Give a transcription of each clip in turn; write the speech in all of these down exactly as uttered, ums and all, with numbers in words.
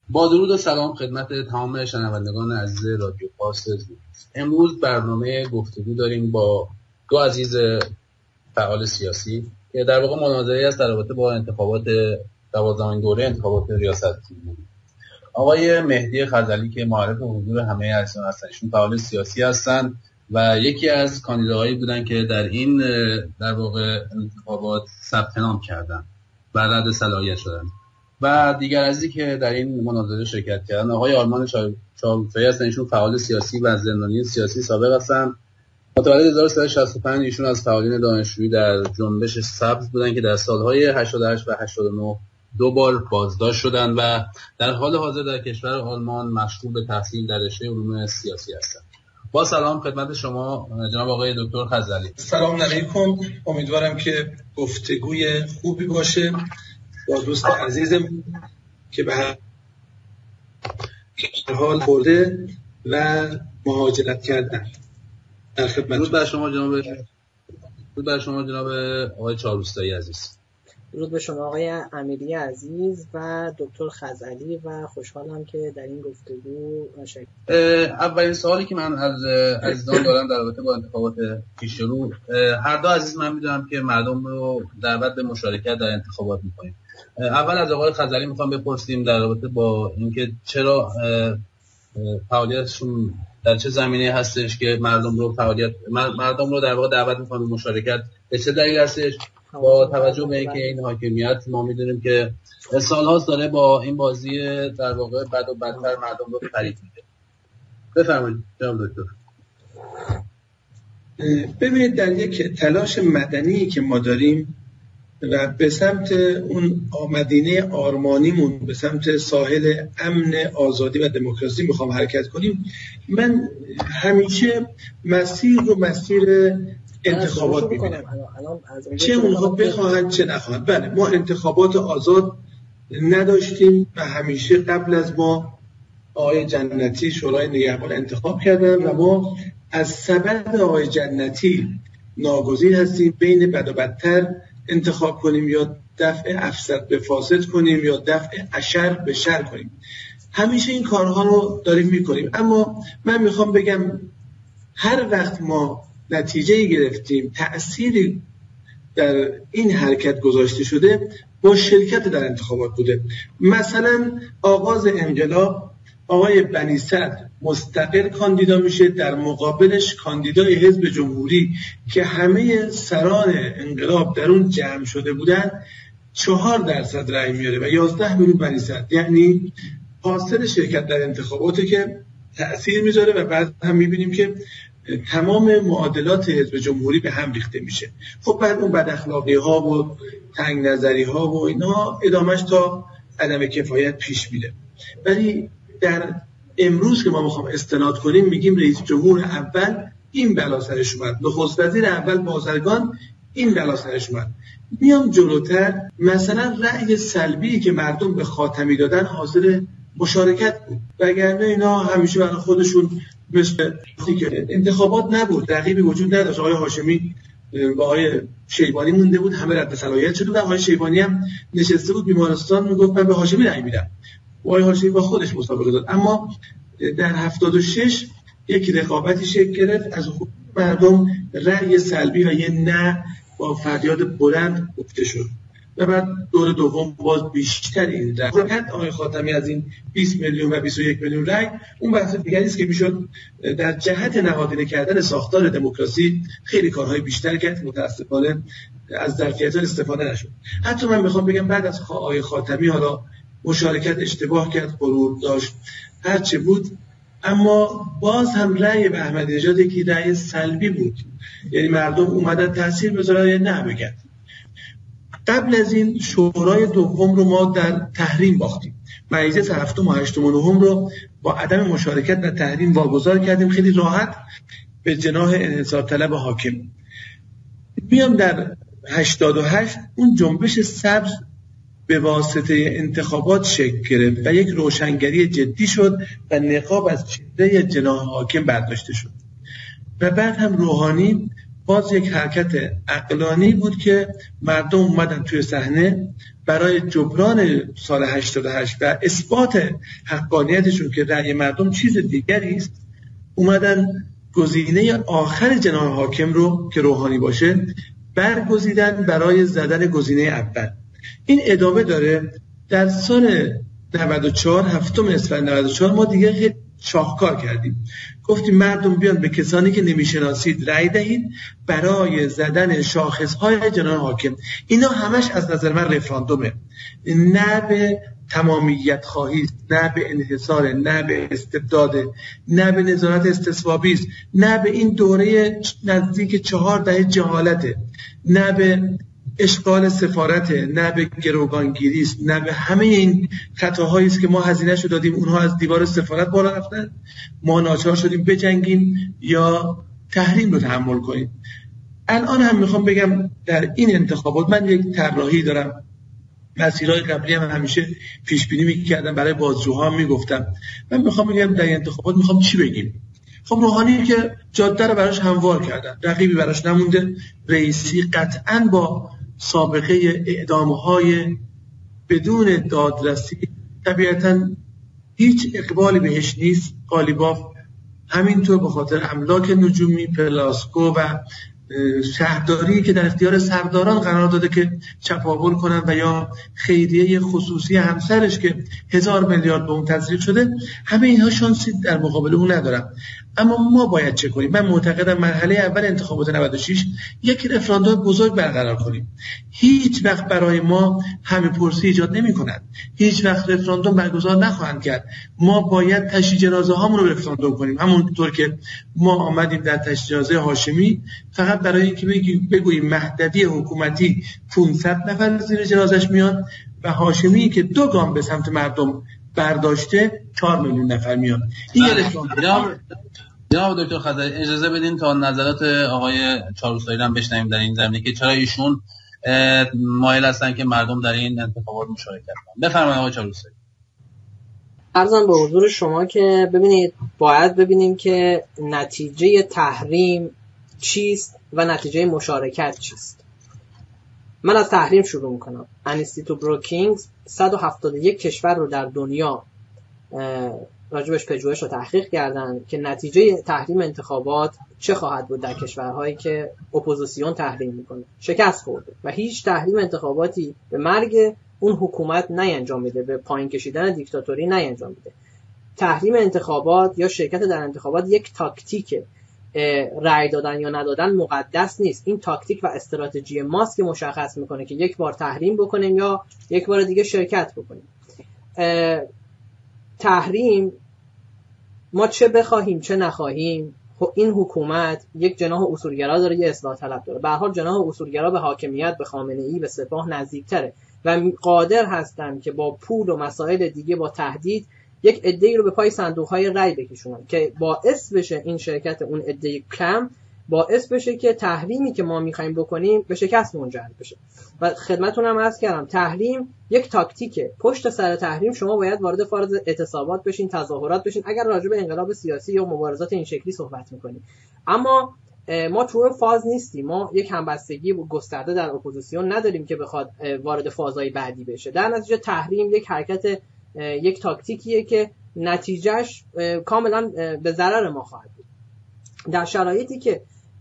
با درود و سلام خدمت تمام شنوندگان عزیز رادیو پاس. امروز برنامه گفتگو داریم با دو عزیز فعال سیاسی که در واقع مناظری است در رابطه با انتخابات دوازدهمین دوره انتخابات ریاست جمهوری. آقای مهدی خزعلی که معرف حضور همه عزیزان هستند، ایشون فعال سیاسی هستند و یکی از کاندیداهایی بودن که در این در واقع انتخابات ثبت نام کردن و رد صلاحیت شدن. و دیگر عزیزی که در این مناظره شرکت کردن آقای آرمان چهارروستایی هستند. ایشون فعال سیاسی و زندانی سیاسی سابق هستند. متولد هزار و سیصد و شصت و پنج ایشون از فعالین دانشجویی در جنبش سبز بودن که در سالهای هشتاد و هشت و هشتاد و نه دو بار بازداشت شدند و در حال حاضر در کشور آلمان مشغول به تحصیل در رشته علوم سیاسی هستند. با سلام خدمت شما جناب آقای دکتر خزعلی. سلام علیکم. امیدوارم که گفتگوی خوبی باشه با دوست عزیزم که به هر حال برده و مهاجرت کردن. در خدمت. درود بر شما جناب درود بر شما جناب آقای چهارروستایی عزیز. درود به شما آقای امیری عزیز و دکتر خزعلی و خوشحالم که در این گفتگو شرکت. اولین سوالی که من از عزیزان دارم در رابطه با انتخابات پیش رو، هر دو عزیز من میدونم که مردم رو دعوت به مشارکت در انتخابات میکنیم. اول از آقای خزعلی میخوام بپرسیم در رابطه با اینکه چرا فعالیتشون در چه زمینه هستش که مردم رو فعالیت مردم رو در واقع دعوت میکنن به مشارکت، به چه دلیل هستش، با توجه به اینکه این حاکمیت ما میدونیم که سال‌هاست داره با این بازی در واقع بد و بدتر مردم رو فریب میده. بفرمایید جناب دکتر. ببینید در یک تلاش مدنی که ما داریم و به سمت اون مدینه آرمانیمون، به سمت ساحل امن، آزادی و دموکراسی میخوام حرکت کنیم، من همیشه مسیر رو مسیر انتخابات میبینم، چه اونها بخواهند چه نخواهند. بله، ما انتخابات آزاد نداشتیم و همیشه قبل از ما آقای جنتی شورای نگهبان انتخاب کردن و ما از سبد آقای جنتی ناگزیر هستیم بین بد و بدتر انتخاب کنیم یا دفع افسد به فاسد کنیم یا دفع اشر به شر کنیم. همیشه این کارها رو داریم میکنیم. اما من میخوام بگم هر وقت ما نتیجه گرفتیم، تأثیری در این حرکت گذاشته شده، با شرکت در انتخابات بوده. مثلا آغاز انقلاب آقای بنی صدر مستقل کاندیدا میشه، در مقابلش کاندیدای حزب جمهوری که همه سران انقلاب در اون جمع شده بودن چهار درصد رأی میاره و یازده میلیون بنی صدر. یعنی حاصل شرکت در انتخاباتی که تأثیر میذاره و بعد هم میبینیم که تمام معادلات حزب جمهوری به هم ریخته میشه. خب بعد اون بد اخلاقی ها و تنگ نظری ها و اینا ادامش تا عدم کفایت پیش میره. ولی در امروز که ما میخوام استناد کنیم میگیم رئیس جمهور اول این بلا سرش اومد، نخست وزیر اول بازرگان این بلا سرش اومد. میام جلوتر، مثلا رأی سلبی که مردم به خاتمی دادن حاصل مشارکت بود، وگرنه اینا همیشه برای خودشون مثل انتخابات نبود، رقیبی وجود نداشت. آقای هاشمی با آقای شیبانی مونده بود، همه رد صلاحیت شده و آقای شیبانی هم نشسته بود بیمارستان میگفت من به هاشمی رأی میدم. آقای هاشمی با خودش مسابقه داد. اما در هفتاد و شش یک رقابتی شکل گرفت، از مردم رأی سلبی و یه نه با فریاد بلند گفته شد و بعد دور دوم باز بیشتر این رأی حرکت آقای خاتمی از این بیست میلیون و بیست و یک میلیون رأی اون بحث دیگری است که میشد در جهت نهادینه کردن ساختار دموکراسی خیلی کارهای بیشتر کرد. متاسفانه از ظرفیت‌ها استفاده نشد. حتی من میخوام بگم بعد از آقای خاتمی حالا مشارکت اشتباه کرد، غرور داشت، هر چه بود، اما باز هم رأی به احمدی نژاد یکی رأی سلبی بود. یعنی مردم اومدن تاثیر بذارن یا نه بگن. قبل از این شورای دوم رو ما در تحریم باختیم. مجلس هفتم و هشتم و نهم رو با عدم مشارکت در تحریم واگذار کردیم، خیلی راحت به جناح انحصار طلب حاکم. میام در هشتاد و هشت اون جنبش سبز به واسطه انتخابات شکل گرفت و یک روشنگری جدی شد و نقاب از چهره جناح حاکم برداشته شد و بعد هم روحانی باز یک حرکت عقلانی بود که مردم اومدن توی صحنه برای جبران سال هشتاد و هشت و اثبات حقانیتشون که رأی مردم چیز دیگری است، اومدن گزینه آخر جناح حاکم رو که روحانی باشه برگزیدن برای زدن گزینه اول. این ادامه داره. در سال نود و چهار هفتم اسفند نود و چهار ما دیگه شاهکار کردیم، گفتیم مردم بیان به کسانی که نمیشناسید رأی دهید برای زدن شاخصهای جناح حاکم. اینا همش از نظر من رفراندومه، نه به تمامیت خواهی، نه به انحصار، نه به استبداد، نه به نظارت استصوابی است، نه به این دوره نزدیک چهار دهه جهالته، نه به اشغال سفارته، نه به گروگانگیری است، نه به همه این خطاهایی است که ما هزینه‌شو دادیم، اونها از دیوار سفارت بالا رفتن، ما ناچار شدیم بجنگیم یا تحریم رو تحمل کنیم. الان هم میخوام بگم در این انتخابات من یک طراحی دارم. مسیرهای قبلی هم همیشه پیش بینی می‌کردم، برای بازجوها میگفتم. من میخوام بگم در این انتخابات میخوام چی بگیم. خب روحانی که جاده رو براش هموار کردن، رقیبی براش نمونده. رئیسی قطعاً با سابقه اعدام‌های بدون دادرسی طبیعتاً هیچ اقبالی بهش نیست. قالیباف همینطور به خاطر املاک نجومی، پلاسکو و شهرداری که در اختیار سرداران قرار داده که چپاول کنن و یا خیریه خصوصی همسرش که هزار میلیارد به اون تزریق شده، همه اینها شانسی در مقابل اون ندارن. اما ما باید چه کنیم؟ من معتقدم مرحله اول انتخابات نود و شش یک رفراندوم بزرگ برقرار کنیم. هیچ وقت برای ما همه پرسی ایجاد نمی‌کنند، هیچ وقت رفراندوم برگزار نخواهند کرد. ما باید تشییع جنازه هامون رو رفراندوم کنیم، همونطور که ما آمدیم در تشییع جنازه هاشمی فقط برای اینکه بگوییم مهدوی حکومتی پانصد نفر زیر جنازش میان و هاشمی که دو گام به سمت مردم برداشته چهار میلیون نفر میان. این رفراندوم. جناب دکتر خضری اجازه بدین تا نظرات آقای چاروسایی هم بشنویم در این زمینه که چرا ایشون مایل هستن که مردم در این انتخابات مشارکت کنند. بفرمایید آقای چاروسایی. عرضم به حضور شما که ببینید باید ببینیم که نتیجه تحریم چیست و نتیجه مشارکت چیست. من از تحریم شروع میکنم. انستیتو بروکینگز صد و هفتاد و یک کشور رو در دنیا راجبش پژوهش رو تحقیق کردن که نتیجه تحریم انتخابات چه خواهد بود در کشورهایی که اپوزیسیون تحریم میکنه. شکست خورده و هیچ تحریم انتخاباتی به مرگ اون حکومت نینجام میده، به پایین کشیدن دیکتاتوری نینجام میده. تحریم انتخابات یا شرکت در انتخابات یک تاکتیکه. رأی دادن یا ندادن مقدس نیست. این تاکتیک و استراتژی ماست که مشخص میکنه که یک بار تحریم بکنیم یا یک بار دیگه شرکت بکنیم. تحریم ما چه بخواهیم چه نخواهیم، این حکومت یک جناح اصولگرا داره، یه اصلاح طلب داره. به هر حال جناح اصولگرا به حاکمیت، به خامنه‌ای، به سپاه نزدیکتره و قادر هستن که با پول و مسائل دیگه، با تهدید، یک عده‌ای رو به پای صندوق‌های رای بکشونن که باعث بشه این شرکت اون عده کم باعث بشه که تحریمی که ما می‌خوایم بکنیم به شکست منجر بشه. و خدمتتونم عرض کردم تحریم یک تاکتیکه. پشت سر تحریم شما باید وارد فاز اعتصابات بشین، تظاهرات بشین اگر راجع به انقلاب سیاسی یا مبارزات این شکلی صحبت می‌کنیم. اما ما تو فاز نیستیم. ما یک همبستگی گسترده در اپوزیسیون نداریم که بخواد وارد فازهای بعدی بشه. در نتیجه تحریم یک حرکت، یک تاکتیکیه که نتیجهش کاملا به ضرر ما خواهد بود. در شرایطی که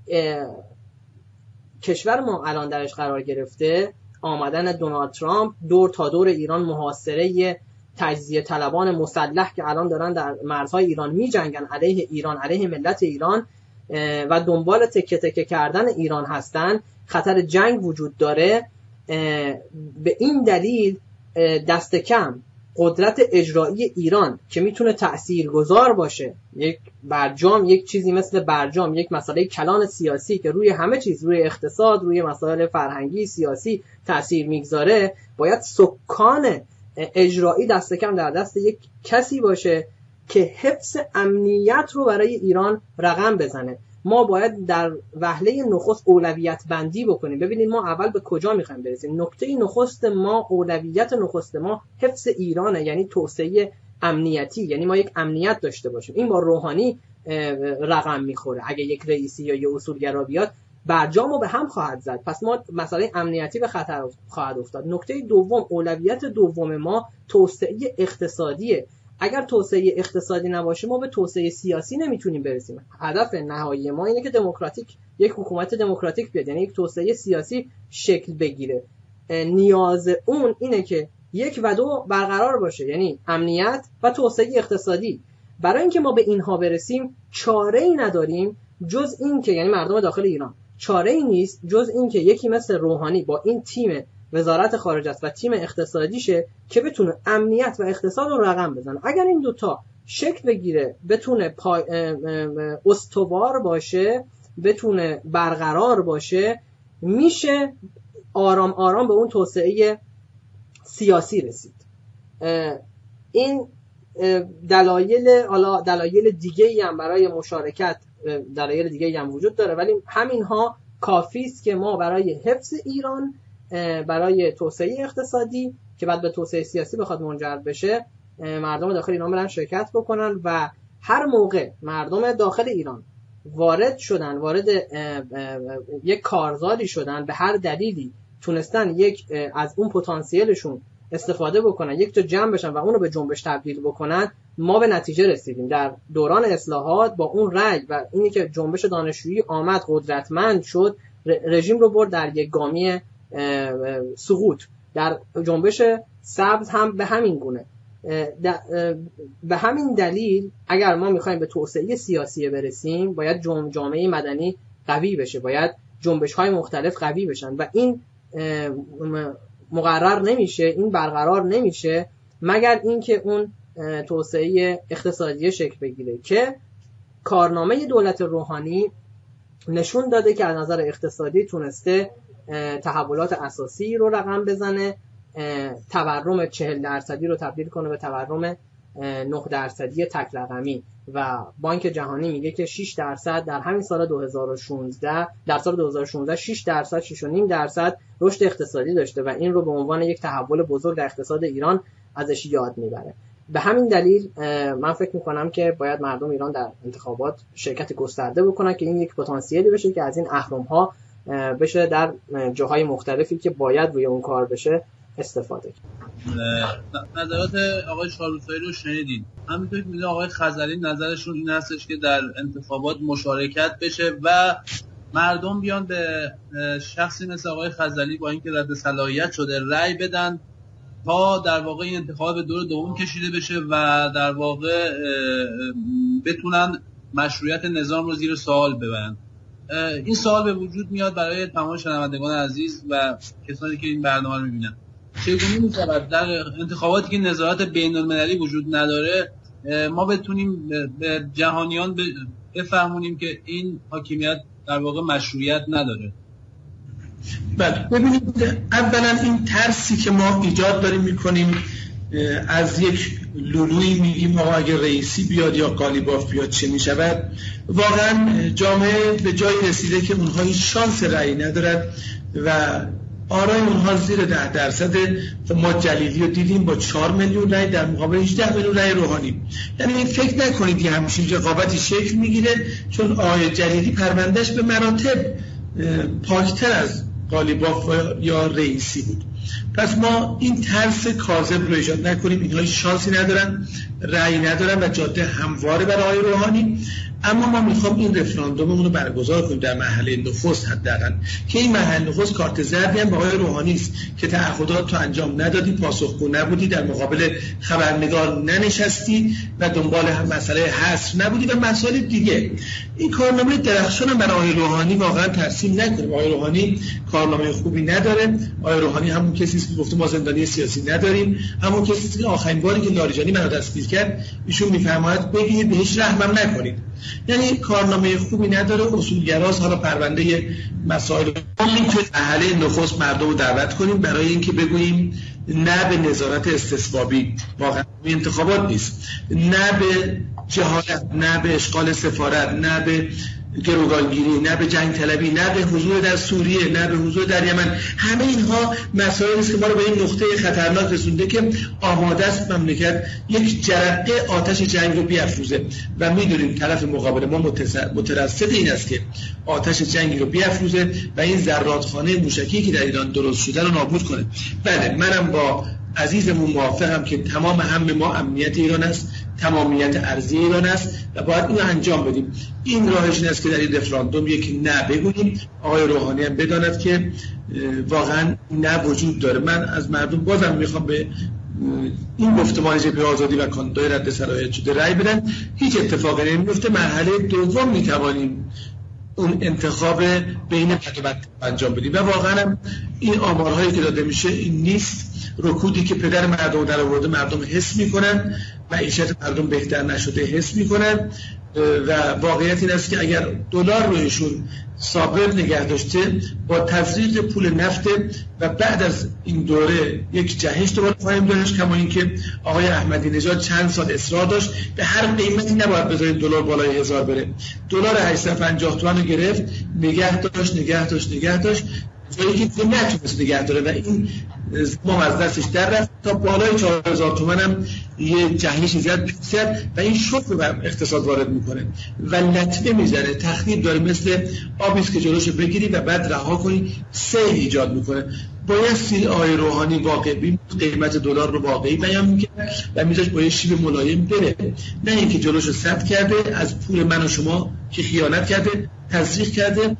کشور ما الان درش قرار گرفته، آمدن دونالد ترامپ، دور تا دور ایران محاصره تجزیه طلبان مسلح که الان دارن در مرزهای ایران می جنگن علیه ایران، علیه ملت ایران و دنبال تکه تکه کردن ایران هستن، خطر جنگ وجود داره. به این دلیل دست کم قدرت اجرایی ایران که میتونه تأثیرگذار باشه، یک برجام، یک چیزی مثل برجام، یک مسئله کلان سیاسی که روی همه چیز، روی اقتصاد، روی مسائل فرهنگی سیاسی تأثیر میگذاره، باید سکان اجرایی دست کم در دست یک کسی باشه که حفظ امنیت رو برای ایران رقم بزنه. ما باید در وهله نخست اولویت بندی بکنیم. ببینید ما اول به کجا میخوایم برسیم. نکته نخست ما، اولویت نخست ما حفظ ایرانه، یعنی توسعه امنیتی، یعنی ما یک امنیت داشته باشیم. این با روحانی رقم میخوره. اگه یک رئیسی یا یک اصولگرا بیاد برجام رو به هم خواهد زد. پس ما مسئله امنیتی به خطر خواهد افتاد. نکته دوم، اولویت دوم ما توسعه اقتصادیه. اگر توسعه اقتصادی نباشه ما به توسعه سیاسی نمیتونیم برسیم. هدف نهایی ما اینه که دموکراتیک یک حکومت دموکراتیک بیاد، یعنی یک توسعه سیاسی شکل بگیره. نیاز اون اینه که یک و دو برقرار باشه، یعنی امنیت و توسعه اقتصادی. برای اینکه ما به اینها برسیم چاره‌ای نداریم جز این که، یعنی مردم داخل ایران، چاره‌ای نیست جز این که یکی مثل روحانی با این تیم وزارت خارجه است و تیم اقتصادیشه که بتونه امنیت و اقتصاد رو رقم بزنه. اگر این دوتا شکل بگیره، بتونه پای استوار باشه، بتونه برقرار باشه، میشه آرام آرام به اون توسعه سیاسی رسید. این دلایل حالا دلایل دیگه‌ای هم برای مشارکت، دلایل دیگه‌ای هم وجود داره، ولی همینها کافی است که ما برای حفظ ایران، برای توسعه اقتصادی که بعد به توسعه سیاسی بخواد منجر بشه، مردم داخل ایران برن شرکت بکنن و هر موقع مردم داخل ایران وارد شدن، وارد یک کارزاری شدن، به هر دلیلی تونستن یک از اون پتانسیلشون استفاده بکنن، یک تا جمع بشن و اونو به جنبش تبدیل بکنن، ما به نتیجه رسیدیم. در دوران اصلاحات با اون رأی و اینی که جنبش دانشجویی آمد قدرتمند شد، رژیم رو برد در یک گامی سقوط. در جنبش سبز هم به همین گونه. به همین دلیل اگر ما میخوایم به توسعه سیاسی برسیم باید جامعه مدنی قوی بشه، باید جنبش‌های مختلف قوی بشن و این مقرر نمیشه، این برقرار نمیشه مگر اینکه اون توسعه اقتصادی شکل بگیره که کارنامه دولت روحانی نشون داده که از نظر اقتصادی تونسته تحولات اساسی رو رقم بزنه، تورم چهل درصدی رو تبدیل کنه به تورم نه درصدی تک رقمی و بانک جهانی میگه که شش درصد در همین سال دو هزار و شانزده، در سال دو هزار و شانزده شش درصد، شش و نیم درصد رشد اقتصادی داشته و این رو به عنوان یک تحول بزرگ در اقتصاد ایران ازش یاد میبره. به همین دلیل من فکر میکنم که باید مردم ایران در انتخابات شرکت گسترده بکنن که این یک پتانسیلی بشه که از این اهرم‌ها بشه در جاهای مختلفی که باید روی اون کار بشه استفاده کرد. نظرات آقای شاروسایی رو شنیدین. همینطور که می‌دونید آقای خزعلی نظرشون این هستش که در انتخابات مشارکت بشه و مردم بیان به شخصی مثل آقای خزعلی با اینکه رد صلاحیت شده رأی بدن تا در واقع این انتخاب به دور دوم کشیده بشه و در واقع بتونن مشروعیت نظام رو زیر سوال ببرن. این سوال به وجود میاد برای تمام شنوندگان عزیز و کسانی که این برنامه رو میبینن. چگونه می‌شود در انتخاباتی که نظارت بین‌المللی وجود نداره ما بتونیم به جهانیان بفهمونیم که این حاکمیت در واقع مشروعیت نداره؟ بله، ببینید اولا این ترسی که ما ایجاد داریم میکنیم از یک لولویی میگیم آقا اگه رئیسی بیاد یا قالیباف بیاد چه میشود. واقعا جامعه به جایی رسیده که اونها هیچ شانس رأی ندارد و آرای اونها زیر ده درصد. ما جلیلی رو دیدیم با چهار میلیون رأی در مقابل هجده میلیون رأی روحانی. یعنی فکر نکنید که همچین رقابتی شکل میگیره، چون آقای جلیلی پروندهش به مراتب پاکتر از قالیباف یا رئیسی بود. پس ما این ترس کاذب رو ایجاد نکنیم، اینها هیچ شانسی ندارن، رأی ندارن و جاده همواره برای آقای روحانی. اما ما میخوام این رفراندوممون رو برگزار کنیم در مرحله نخست حداقل، که این مرحله نخست کارت زردی هم به آقای روحانی است که تعهدات تو انجام ندادی، پاسخگو نبودی، در مقابل خبرنگار ننشستی و دنبال هم مسئله حصر نبودی و مسائل دیگه. این کارنامه درخشان هم برای آقای روحانی واقعا ترسیم نکنیم. آقای روحانی کارنامه خوبی نداره. آقای روحانی همون کسی است که گفته ما زندانی سیاسی نداریم، همون کسی است که آخرین باری که لاریجانی منو دستگیر کرد ایشون میفرماید بگید بهش رحمم نکنید. یعنی کارنامه خوبی نداره، اصولگراست. حالا پرونده مسائل همین که اهل نخست مردم رو دعوت کنیم برای اینکه بگوییم نه به نظارت استثبابی، واقعا انتخابات نیست، نه به جهالت، نه به اشغال سفارت، نه به گروگانگیری، نه به جنگ طلبی، نه به حضور در سوریه، نه به حضور در یمن. همه اینها مسائلی است که ما رو به این نقطه خطرناک رسونده که آماده است مملکت یک جرقه آتش جنگ رو بیافروزه و میدونیم طرف مقابل ما مترصد این است که آتش جنگی رو بیافروزه و این ذراتخانه موشکی که در ایران درست شده رو نابود کنه. بله، منم با عزیزمون موافقم که تمام هم ما امنیت ایران است، تمامیت ارضی ایران است و باید اینو انجام بدیم. این راهش این است که در این رفراندوم یک نه بگوییم. آقای روحانی هم بداند که واقعا نه وجود داره. من از مردم بازم میخوام به این گفتمان جبهه آزادی و کاندیدای رد صلاحیت شده رأی بدن. هیچ اتفاقی نمیفته. مرحله دوم میتوانیم اون انتخاب بین پد و بد انجام بدیم و واقعا این آمارهایی که داده میشه این نیست. رکودی که پدر مردم در آورده مردم حس میکنن، معیشت مردم بهتر نشده حس میکنن و واقعیت این است که اگر دلار رویشون ثابت نگه داشته با تزریق پول نفت و بعد از این دوره یک جهش دوباره خواهیم داشت. کما اینکه آقای احمدی نژاد چند سال اصرار داشت به هر قیمتی نباید بذارید دلار بالای هزار بره. دلار هشتصد و پنجاه تومان رو گرفت، نگه داشت نگه داشت نگه داشت جایی که نتونست نگه داره و این ما از دستش در رفت تا بالای چهار هزار تومان هم یه جهشی زد و این شوک به اقتصاد وارد میکنه و لطمه میزنه، تخریب داره، مثل آبیست که جلوشو بگیری و بعد رها کنی سیل ایجاد میکنه. باید سیل آقای روحانی واقعی قیمت دلار رو واقعی بیان میکنه و میذاش با یه شیب ملایم بره، نه اینکه جلوشو سد کرده از پول من و شما که خیانت کرده تزریق کرده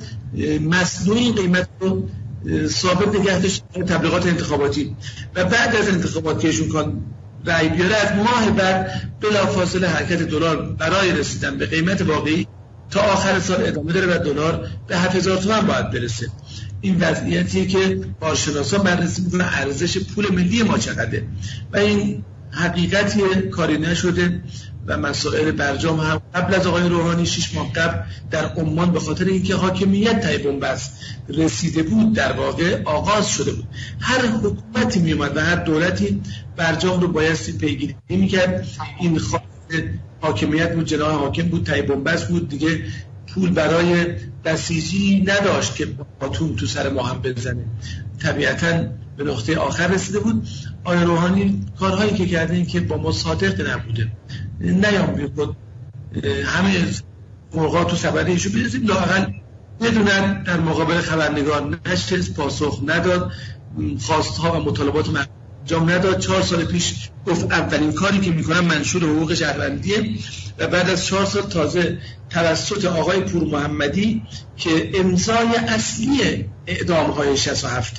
مصنوعی قیمت رو ثابت نگه داشت تبلیغات انتخاباتی و بعد از انتخابات که ایشون کان رأی بیاره از ماه بعد بلافاصله حرکت دلار برای رسیدن به قیمت واقعی تا آخر سال ادامه داره و دلار به هفت هزار تومان باید برسه. این وضعیتیه که کارشناسان بررسی میکنن ارزش پول ملی ما چقدره و این حقیقتیه، کاری نشده و مسائل برجام هم قبل از آقای روحانی شش ماه قبل در عمان به خاطر اینکه حاکمیت تای بنبست رسیده بود در واقع آغاز شده بود. هر حکومتی میومد و هر دولتی برجام رو بایستی پیگیری میکرد. این خواست حاکمیت بود، جناح حاکم بود، تای بنبست بود، دیگه پول برای بسیجی نداشت که باتون تو سر ما هم بزنه. طبیعتاً به نقطه آخر رسیده بود. آقای روحانی کارهایی که کرده این که با ما صادق نبوده، نیام بیخود همه موقعات و سبده ایشو بیرسیم لااقل ندونن در مقابل خبرنگار نشست، پاسخ نداد، خواستها و مطالبات انجام نداد. چهار سال پیش گفت اولین کاری که میکنم منشور حقوق شهروندیه و بعد از چهار سال تازه توسط آقای پور محمدی که امضای اصلی اعدام‌های شصت و هفت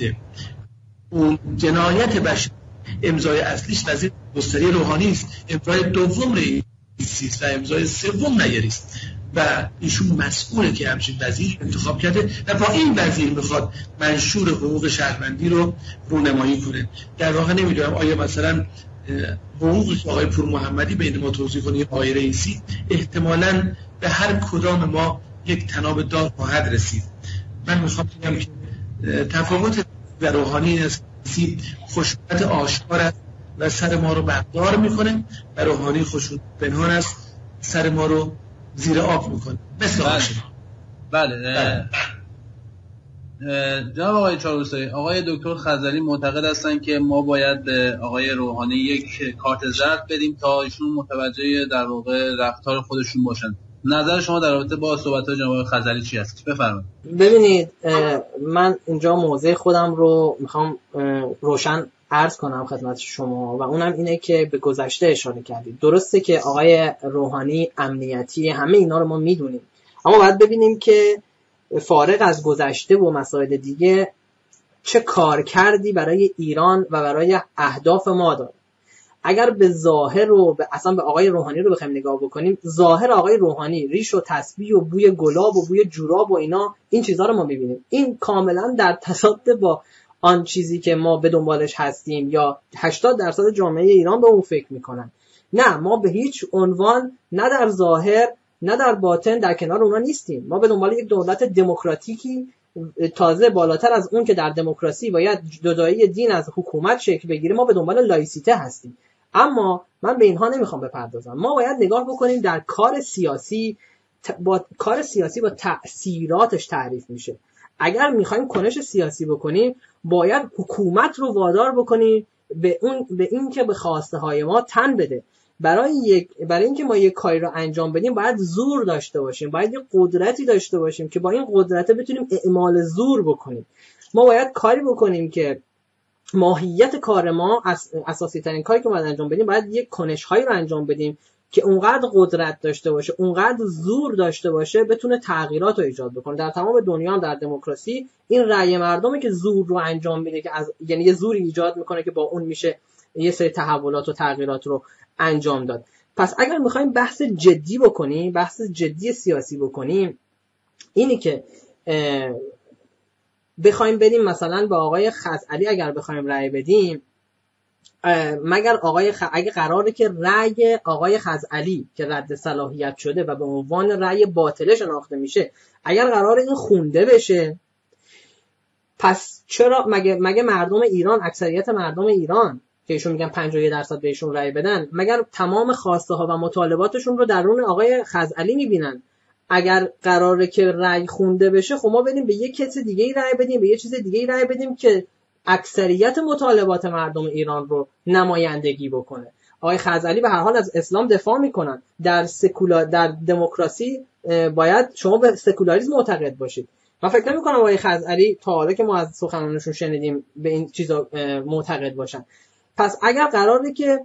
اون جنایت بشر امضای اصلیش وزیر مستری روحانی است، امضای دوم رئیسی است و امضای سوم نیری است و ایشون مسئوله که همچین وزیر انتخاب کرده و با این وزیر میخواد منشور حقوق شهروندی رو رونمایی کنه. در واقع نمیدونم آیا مثلا حقوقی که آقای پور محمدی بین ما توضیح کنه آقای رئیسی احتمالاً به هر کدام ما یک تناب دار خواهد رسید. من میخوام بگم که تفاوت در روحانی است، خشونت آشکار است و سر ما رو بردار میکنه و روحانی خشونت پنهان است، سر ما رو زیر آب میکنه مثل آشکار. بله, بله. جناب آقای چهارروستایی، آقای دکتر خزعلی معتقد هستن که ما باید به آقای روحانی یک کارت زرد بدیم تا ایشون متوجه در واقع رفتار خودشون باشن. نظر شما در رابطه با صحبت‌های جناب خزعلی چی است؟ بفرمایید. ببینید من اینجا موضع خودم رو میخوام روشن عرض کنم خدمت شما و اونم اینه که به گذشته اشاره کردید. درسته که آقای روحانی امنیتی همه اینا رو ما میدونیم، اما باید ببینیم که فارغ از گذشته و مسائل دیگه چه کار کردی برای ایران و برای اهداف ما داره. اگر به ظاهر و به اصلا به آقای روحانی رو بخوایم نگاه بکنیم، ظاهر آقای روحانی ریش و تسبیح و بوی گلاب و بوی جوراب و اینا این چیزها رو ما می‌بینیم، این کاملا در تصادف با آن چیزی که ما به دنبالش هستیم یا هشتاد درصد جامعه ایران به اون فکر میکنن. نه، ما به هیچ عنوان نه در ظاهر نه در باطن در کنار اونا نیستیم. ما به دنبال یک دولت دموکراتیکی تازه بالاتر از اون که در دموکراسی باید جدایی دین از حکومت شکل بگیره، ما به دنبال لایسیته هستیم. اما من به اینها نمیخوام بپردازم. ما باید نگاه بکنیم در کار سیاسی با کار سیاسی با تأثیراتش تعریف میشه. اگر میخوایم کنش سیاسی بکنیم باید حکومت رو وادار بکنیم به اون به این که به خواسته های ما تن بده. برای یک برای اینکه ما یک کاری رو انجام بدیم باید زور داشته باشیم، باید یک قدرتی داشته باشیم که با این قدرت بتونیم اعمال زور بکنیم. ما باید کاری بکنیم که ماهیت کار ما اساسی ترین کاری که باید انجام بدیم باید یک کنش هایی رو انجام بدیم که اونقدر قدرت داشته باشه، اونقدر زور داشته باشه، بتونه تغییرات رو ایجاد بکنه. در تمام دنیا هم در دموکراسی این رأی مردمه که زور رو انجام میده، که از یعنی یه زوری ایجاد میکنه که با اون میشه یه سری تحولات و تغییرات رو انجام داد. پس اگر میخوایم بحث جدی بکنیم، بحث جدی سیاسی بکنیم، اینی که بخوایم بدیم مثلا به آقای خزعلی اگر بخوایم رأی بدیم، مگر آقای خ... اگه قراره که رأی آقای خزعلی که رد صلاحیت شده و به عنوان رأی باطله شناخته میشه، اگر قراره این خونده بشه، پس چرا مگه مگه مردم ایران، اکثریت مردم ایران که ایشون میگن پنجاه و یک درصد بهشون رأی بدن، مگر تمام خواسته ها و مطالباتشون رو درون آقای خزعلی میبینن؟ اگر قراره که رأی خونده بشه، خب ما بدیم به یک کسی دیگه ای رأی بدیم، به یه چیز دیگه ای رأی بدیم که اکثریت مطالبات مردم ایران رو نمایندگی بکنه. آقای خزعلی به هر حال از اسلام دفاع میکنن. در سکولار در دموکراسی باید شما به سکولاریسم معتقد باشید. من فکر نمی‌کنم آقای خزعلی تا حالا که ما از سخنانشون شنیدیم به این چیزا معتقد باشن. پس اگر قراره که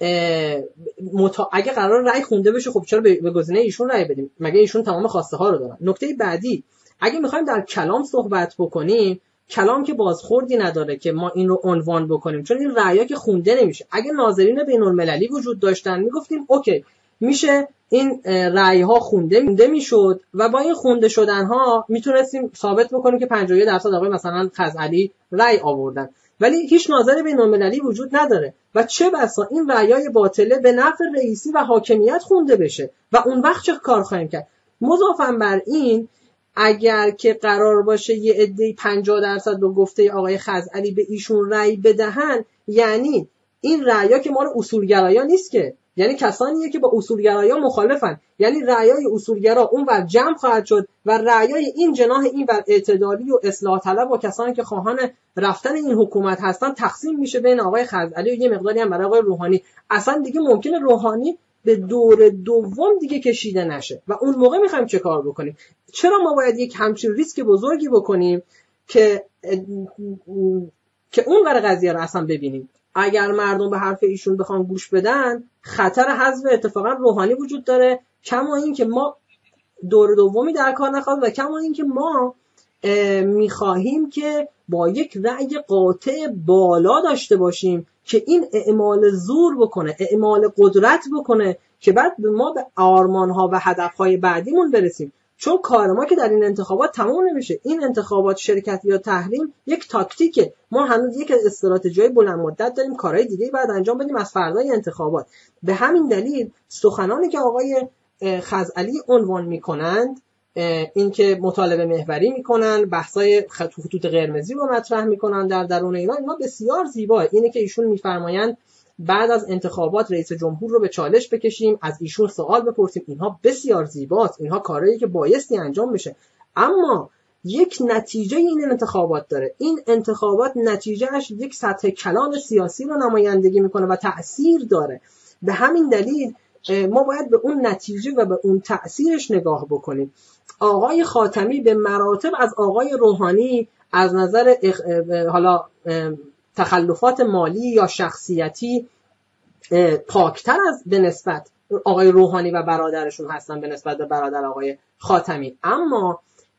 متا... اگر قرار رأی خونده بشه، خب چرا به گزینه ایشون رأی بدیم؟ مگه ایشون تمام خواسته ها رو دارن؟ نکته بعدی، اگه می‌خوایم در کلام صحبت بکنیم، کلام که بازخوردی نداره که ما این رو عنوان بکنیم، چون این رأی‌ها که خونده نمیشه. اگه ناظرین بین‌المللی وجود داشتن میگفتیم اوکی میشه این رأی‌ها خونده مونده میشد و با این خونده شدن‌ها میتونستیم ثابت بکنیم که پنجاه و یک درصد آقای مثلا خزعلی رأی آوردن. ولی هیچ ناظر بین‌المللی وجود نداره و چه بسا این رأی‌های باطله به نفع رئیسی و حاکمیت خونده بشه و اون وقت چه کار خواهیم کرد؟ مضافاً بر این، اگر که قرار باشه یه عده پنجاه درصد به گفته آقای خزعلی به ایشون رأی بدهن، یعنی این رأی‌ها که مال اصولگرایا نیست که، یعنی کسانیه که با اصولگرایا مخالفن، یعنی رأیای اصولگرا اون ور جمع خواهد شد و رأیای این جناح این ور اعتدالی و اصلاح طلب و کسانی که خواهان رفتن این حکومت هستن تقسیم میشه بین آقای خزعلی و یه مقداری هم برای آقای روحانی. اصلا دیگه ممکنه روحانی به دور دوم دیگه کشیده نشه و اون موقع میخوایم چه کار بکنیم؟ چرا ما باید یک همچین ریسک بزرگی بکنیم که که اون ور قضیه رو اصلا ببینیم؟ اگر مردم به حرف ایشون بخوان گوش بدن، خطر حذف اتفاقا روحانی وجود داره، کما این که ما دور دومی در کار نخواهد و کما این که ما میخواهیم که با یک رأی قاطع بالا داشته باشیم که این اعمال زور بکنه، اعمال قدرت بکنه که بعد ما به آرمان‌ها و هدف‌های بعدیمون برسیم. چون کار ما که در این انتخابات تمام نمیشه. این انتخابات شرکت یا تحریم یک تاکتیکه. ما هنوز یک استراتژی بلند مدت داریم، کارهای دیگه‌ای باید انجام بدیم از فردای انتخابات. به همین دلیل سخنانی که آقای خزعلی عنوان میکنند، این که مطالبه محوری میکنن، بحثای خطوط قرمزی رو مطرح میکنن در درون اینا، اینا بسیار زیباه. اینه که ایشون میفرمایند بعد از انتخابات رئیس جمهور رو به چالش بکشیم، از ایشون سوال بپرسیم، اینها بسیار زیباست، اینها کارهایی که بایستی انجام بشه. اما یک نتیجه این انتخابات داره. این انتخابات نتیجهش یک سطح کلان سیاسی رو نمایندگی میکنه و تأثیر داره. به همین دلیل ما باید به اون نتیجه و به اون تأثیرش نگاه بکنیم. آقای خاتمی به مراتب از آقای روحانی از نظر اخ... حالا تخلفات مالی یا شخصیتی پاکتر از به نسبت آقای روحانی و برادرشون هستن به نسبت به برادر آقای خاتمی. اما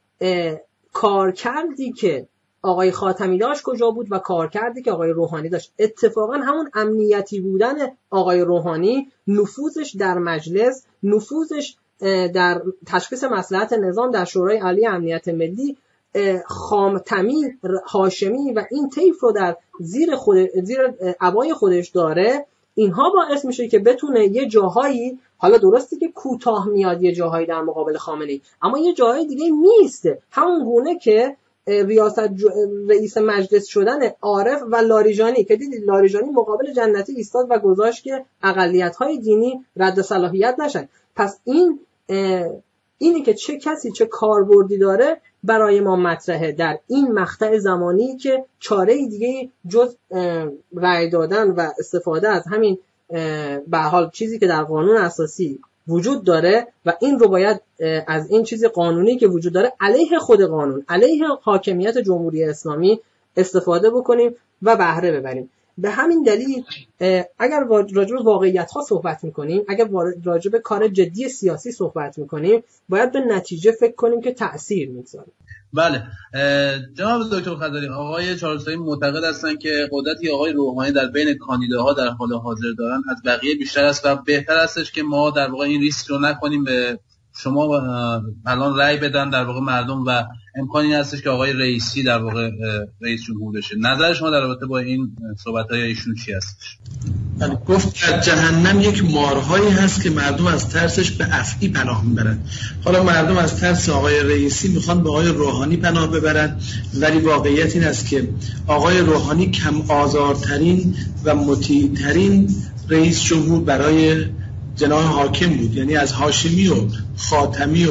کارکردی که آقای خاتمی داشت کجا بود و کارکردی که آقای روحانی داشت؟ اتفاقا همون امنیتی بودن آقای روحانی، نفوذش در مجلس، نفوذش در تشخیص مصلحت نظام در شورای عالی امنیت ملی، خاتمی، هاشمی و این طیف رو در زیر خود زیر عبای خودش داره. اینها باعث میشه که بتونه یه جاهایی، حالا درسته که کوتاه میاد یه جاهایی در مقابل خامنه‌ای، اما یه جاهای دیگه میسته. همون گونه که ریاست رئیس مجلس شدن عارف و لاریجانی که دیدید لاریجانی مقابل جنتی ایستاد و گذاشت که اقلیت‌های دینی رد صلاحیت نشن. پس این اینی که چه کسی چه کاربردی داره برای ما مطرحه در این مقطع زمانی که چاره دیگه جز رأی دادن و استفاده از همین به حال چیزی که در قانون اساسی وجود داره و این رو باید از این چیز قانونی که وجود داره علیه خود قانون، علیه حاکمیت جمهوری اسلامی استفاده بکنیم و بهره ببریم. به همین دلیل اگر راجع به واقعیت ها صحبت میکنیم، اگر راجع به کار جدی سیاسی صحبت میکنیم، باید به نتیجه فکر کنیم که تأثیر میگذاره. بله جناب دکتر خضری، آقای چهارستایی معتقد هستن که قدرتی آقای روحانی در بین کاندیداها در حال حاضر دارن از بقیه بیشتر است و بهتر استش که ما در واقع این ریسک رو نکنیم به شما الان رأی بدن در واقع مردم و امکانی هستش که آقای رئیسی در واقع رئیس جمهور بشه. نظر شما در رابطه با این صحبت‌های ایشون چی هستش؟ من گفت در جهنم یک مارهایی هست که مردم از ترسش به افعی پناه میبرن. حالا مردم از ترس آقای رئیسی میخوان به آقای روحانی پناه ببرن، ولی واقعیت این است که آقای روحانی کم آزارترین و مطیع‌ترین رئیس جمهور برای جناح حاکم بود. یعنی از هاشمی و خاتمی و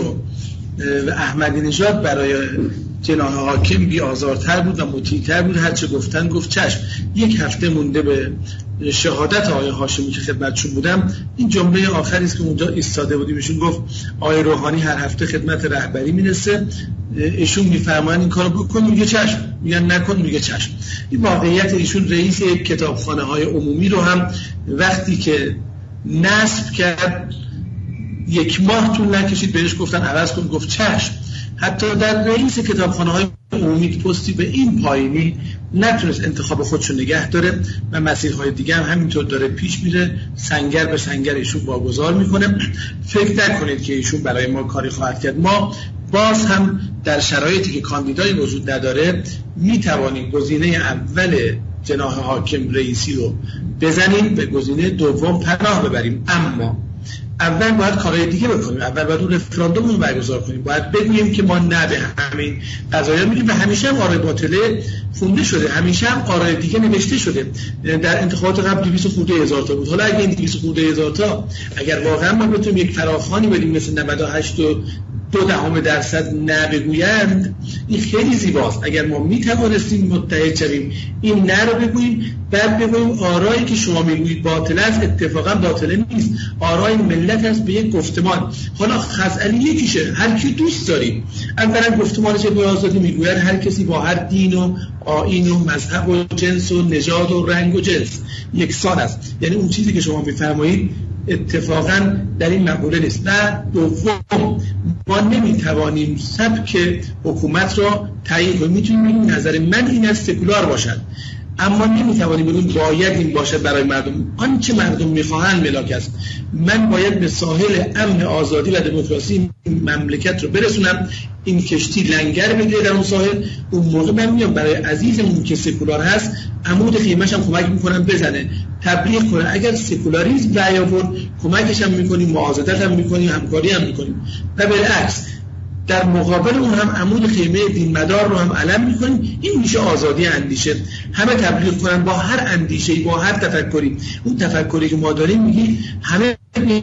و احمدی نژاد برای جناح حاکم بی آزارتر بود و مطیع‌تر بود. هرچه گفتن گفت چشم. یک هفته مونده به شهادت آقای هاشمی که خدمتشون بودم، این جمله آخری است که اونجا ایستاده بودیم، ایشون گفت آقای روحانی هر هفته خدمت رهبری میرسه، ایشون میفرمایند این کارو بکن، میگه چشم، میگن نکن، میگه چشم. این واقعیت. ایشون رئیس یک کتابخانه های عمومی رو هم وقتی که نصب کرد یک ماه طول نکشید بهش گفتن عوض کن، گفت چشم. حتی در رئیس کتابخانه های عمومی پستی به این پایینی نتونست انتخاب خودشو نگه داره و مسیرهای دیگه هم همینطور داره پیش میره، سنگر به سنگر ایشون واگذار میکنه. فکر نکنید که ایشون برای ما کاری خواهد کرد. ما باز هم در شرایطی که کاندیدایی وجود نداره میتوانیم گزینه اول جناح حاکم رئیسی رو بزنیم، به گزینه دوم پناه ببریم. اما اول باید کارهای دیگه بکنیم. اول باید اون رفراندوم رو برگزار کنیم. باید بگوییم که ما نه به همین قضایا میگیم و همیشه هم آرای باطله خونده شده، همیشه هم آرای دیگه نوشته شده. در انتخابات قبل دویست خورده هزار تا بود. حالا اگه این دویست خورده هزار تا اگر واقعا ما بتونیم یک فراخوانی بدیم مثل نود و هشت و دو دهم درصد نه بگویند، این خیلی زیباست. اگر ما میتوانستیم متحد شویم این نه رو بگوییم، بعد بگوییم آرایی که شما میگویید باطل است، اتفاقا باطل نیست، آرای ملت است به یک گفتمان. حالا خزعلی یکیشه، هر کی دوست داریم. اولا گفتمان جبهه آزادی میگوید هر کسی با هر دین و آیین و مذهب و جنس و نژاد و رنگ و جنس یکسان است. یعنی اون چیزی که شما میفرمایید اتفاقا در این مقوله نیست. نه. دوم، ما نمیتوانیم سبک حکومت را تعیین کنیم. میتونیم بگیم نظر من این است سکولار باشد، اما نمیتوانیم بگیم باید این باشد برای مردم. آنچه مردم میخواهند ملاک است. من باید به ساحل امن آزادی و دموکراسی مملکت رو برسونم، این کشتی لنگر بگیره در اون ساحل. اون موقع من میام برای عزیزمون که سکولار هست عمود خیمه‌ش هم کمک میکنم بزنه، تبلیغ کنه. اگر سکولاریسم رأی آورد کمکش هم میکنیم، معاضدت هم میکنیم، همکاری هم میکنیم. و بالعکس در مقابل اون هم عمود خیمه دین مدار رو هم علم میکنیم. این میشه آزادی اندیشه. همه تبلیغ کنن با هر اندیشه‌ای، با هر تفکری. اون تفکری که ما داریم میگی همه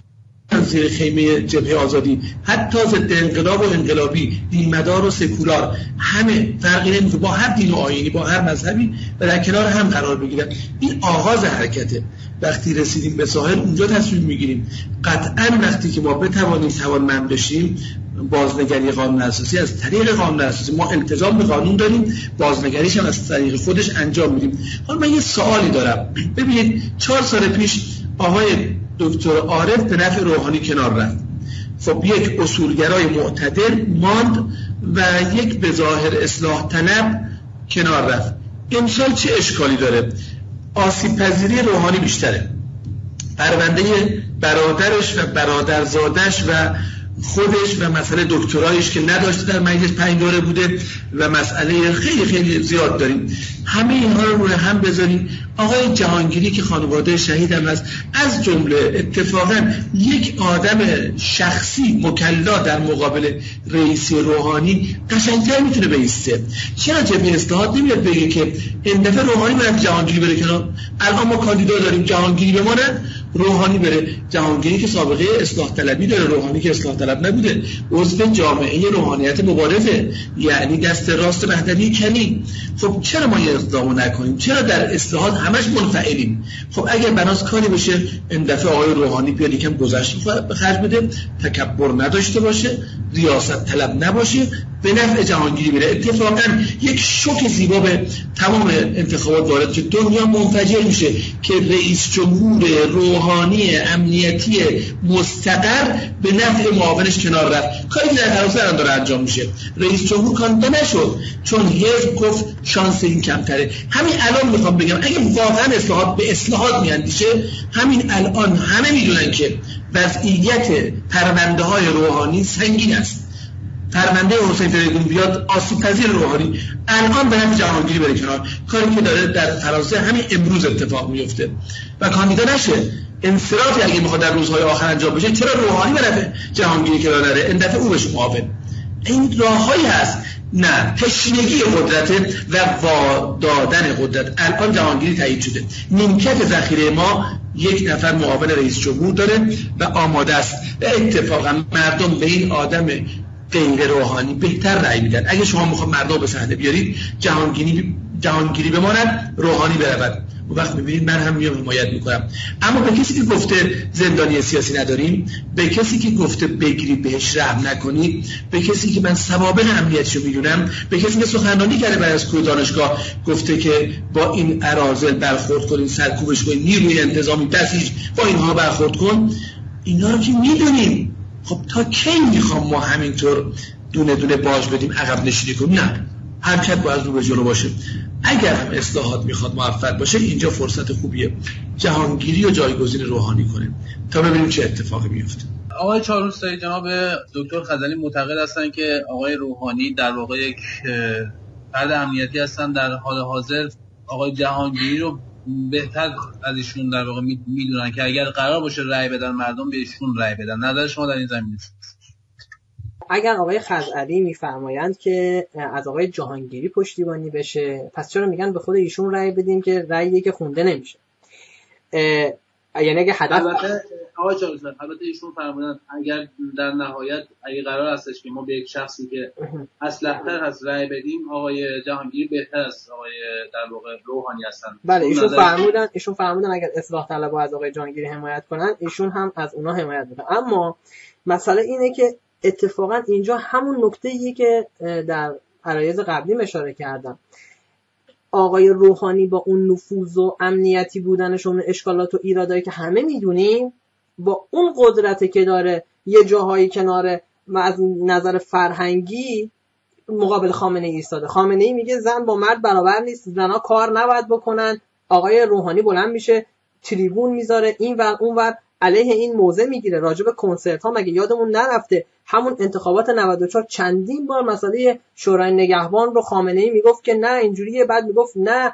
زیر خیمه جبهه آزادی، حتی ضد انقلاب و انقلابی، دین مدار و سکولار، همه فرقی نمیکنه، با هر دین و آیینی، با هر مذهبی و در کنار هم قرار بگیرن. این آغاز حرکته. وقتی رسیدیم به ساحل اونجا تصمیم میگیریم. قطعا وقتی که ما بتوانیم توانمند بشیم، بازنگری قانون اساسی از طریق قانون اساسی، ما التزام به قانون داریم، بازنگریش هم از طریق خودش انجام میدیم. حالا من یه سوالی دارم. ببینید چهار سال پیش آقای دکتر عارف به نفع روحانی کنار رفت. خب یک اصولگرای معتدل ماند و یک به ظاهر اصلاح طلب کنار رفت. امسال چه اشکالی داره؟ آسیب پذیری روحانی بیشتره. پرونده برادرش و برادرزادش و خودش و مسئله دکترایش که نداشته در مجلس پنج دوره بوده و مسئله خیلی خیلی زیاد داریم. همه اینها رو روی هم بذاریم. آقای جهانگیری که خانواده شهید هم هست، از جمله اتفاقا یک آدم شخصی مکلا در مقابل رئیسی روحانی قشنگتر میتونه بایسته. چرا جبهه اصلاحات نمیاد بگه که این دفعه روحانی باید جهانگیری بره کنار؟ الان ما کاندیدا داریم، جهانگیری بماند. روحانی بره. جهانگیری که سابقه اصلاح طلبی داره، روحانی که اصلاح طلب نبوده، عضو جامعه روحانیت مبارزه، یعنی دست راست مهدوی کنی. خب چرا ما یه اقدامو نکنیم؟ چرا در اصلاحات همش منفعلیم؟ خب اگر بناس کاری بشه این دفعه آقای روحانی بیاد یکم گذشت به خرج بده، تکبر نداشته باشه، ریاست طلب نباشه، به نفع جهانگیری بره. اتفاقا یک شوک زیبا به تمام انتخابات وارد که دنیا منفجر میشه که رئیس جمهور روحانی امنیتی مستقر به نفع معاونش کنار رفت. کاری که در حراس الان داره انجام میشه. رئیس جمهور کاندیدا نشد چون حزب گفت شانس این کمتره. همین الان میخوام بگم اگه واقعا اصلاحات به اصلاحات میاندیشه، همین الان همه میدونن که وضعیت پرونده های روحانی سنگین است. پرونده حسین فریدون بیاد آسیب پذیر روحانی الان به نفع جهانگیری بره کنار. کاری که داره در فرانسه همین امروز اتفاق میفته و کاندیدا نشه. انصرافی اگه میخواد در روزهای آخر انجام بشه، چرا روحانی به نفع جهانگیری کنار نره، این دفعه او بشه معاون؟ این راههایی هست. نه، تشنگی قدرت و وادادن قدرت. الان جهانگیری تایید شده، نیمکت ذخیره ما یک نفر معاون رئیس جمهور داره و آماده است و اتفاقا مردم به این آدم غیر روحانی بهتر رأی میدن. اگه شما میخواد مردم به صحنه بیارید، جهانگیری جهانگیری بماند، روحانی برود، اون وقت میبینید من هم میام حمایت میکنم. اما به کسی که گفته زندانی سیاسی نداریم، به کسی که گفته بگیرید بهش رحم نکنید، به کسی که من سوابق امنیتشو میدونم، به کسی که سخنرانی کرده بعد از کوه دانشگاه گفته که با این اراذل برخورد کنید، سرکوبش کنید، نیروی انتظامی بسیج با اینها برخورد کن، اینا رو که میدونیم. خب تا کی میخوام ما همینطور دونه دونه باج بدیم، عقب نشینی کنیم؟ نه، حرکت باید رو به جلو باشه. اگر هم اصلاحات میخواد موفق باشه، اینجا فرصت خوبیه جهانگیری و جایگزین روحانی کنه تا ببینیم چه اتفاقی میفته. آقای چهارروستایی، جناب دکتر خزعلی معتقد هستن که آقای روحانی در واقع یک فرد امنیتی هستن، در حال حاضر آقای جهانگیری رو بهتر از ایشون در واقع میدونن که اگر قرار باشه رأی بدن مردم به ایشون رأی بدن. نظر شما در این زمینه؟ اگر آقای خزعلی میفرمایند که از آقای جهانگیری پشتیبانی بشه، پس چرا میگن به خود ایشون رأی بدیم که رأیی که خونده نمیشه؟ یعنی اگه هدف البته آقای چهارروستایی، البته ایشون فرمودن اگر در نهایت اگه قرار هستش که ما به یک شخصی که اصلح‌تر هست رأی بدیم، آقای جهانگیری بهتر است آقای در واقع روحانی هستن. بله، ایشون فرمودن ایشون فرمودن اگر اصلاح طلبها از آقای جهانگیری حمایت کنن، ایشون هم از اونها حمایت میکنن. اما مسئله اینه که اتفاقا اینجا همون نکته‌ایه که در عرایض قبلی اشاره کردم. آقای روحانی با اون نفوذ و امنیتی بودنش و اشکالات و ایرادایی که همه میدونیم، با اون قدرتی که داره یه جاهایی کناره و از نظر فرهنگی مقابل خامنه ای ایستاده. خامنه ای میگه زن با مرد برابر نیست، زنها کار نباید بکنن. آقای روحانی بلند میشه تریبون میذاره این ور اون ور، علیه این موضع میگیره. راجع به کنسرت ها مگه یادمون نرفته همون انتخابات نود و چهار چندین بار مسئله شورای نگهبان رو خامنه ای میگفت که نه اینجوریه، بعد میگفت نه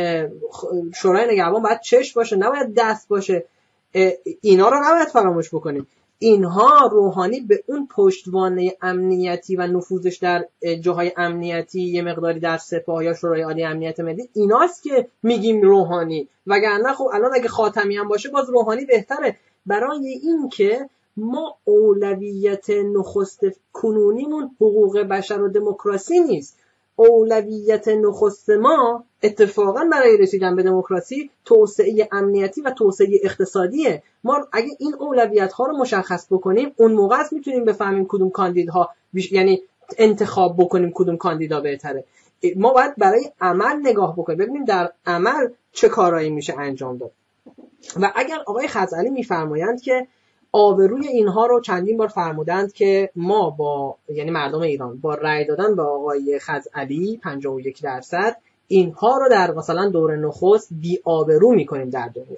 شورای نگهبان باید چشم باشه، نباید دست باشه. اینا رو نباید فراموش بکنیم. اینها روحانی به اون پشتوانه امنیتی و نفوذش در جاهای امنیتی، یه مقداری در سپاه یا شورای عالی امنیت ملی، ایناست که میگیم روحانی. وگرنه خب الان اگه خاتمی هم باشه باز روحانی بهتره. برای این که ما اولویت نخست کنونیمون حقوق بشر و دموکراسی نیست. اولویت نخست ما اتفاقا برای رسیدن به دموکراسی توسعه امنیتی و توسعه اقتصادیه. ما اگه این اولویت ها رو مشخص بکنیم، اون موقع است میتونیم بفهمیم کدوم کاندیدها بیش... یعنی انتخاب بکنیم کدوم کاندیدا بهتره. ما باید برای عمل نگاه بکنیم، ببینیم در عمل چه کارایی میشه انجام داد. و اگر آقای خزعلی میفرمایند که آبروی اینها رو چندین بار فرمودند که ما با یعنی مردم ایران با رأی دادن به آقای خزعلی پنجاه و یک درصد اینها رو در مثلا دور نخست بی آبرو میکنیم در دنیا.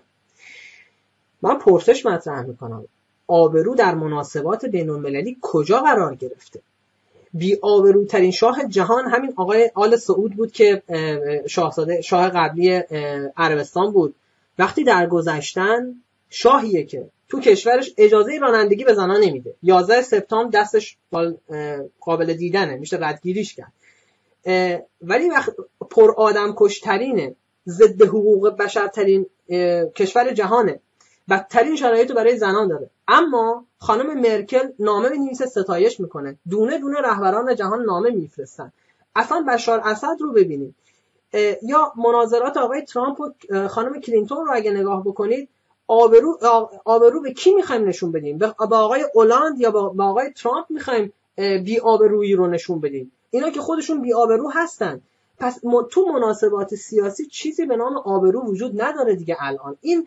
من پرسش مطرح میکنم، آبرو در مناسبات بین المللی کجا قرار گرفته؟ بی آبروترین شاه جهان همین آقای آل سعود بود که شاهزاده شاه قبلی عربستان بود. وقتی درگذشتن شاهیه که تو کشورش اجازه رانندگی به زنان نمیده. یازده سپتامبر دستش قابل دیدنه، میشه ردگیریش کرد. ولی وقت پر آدم کشترینه، ضد حقوق بشر ترین کشور جهانه. بدترین شرایط رو برای زنان داره. اما خانم مرکل نامه می‌نویسه، ستایش میکنه، دونه دونه رهبران جهان نامه میفرستن. اصلا بشار اسد رو ببینید یا مناظرات آقای ترامپ و خانم کلینتون رو اگه نگاه بکنید، آبرو آبرو به کی می‌خوایم نشون بدیم؟ به آقای اولاند یا به آقای ترامپ می‌خوایم بی آبرویی رو نشون بدیم؟ اینا که خودشون بی آبرو هستن. پس تو مناسبات سیاسی چیزی به نام آبرو وجود نداره دیگه. الان این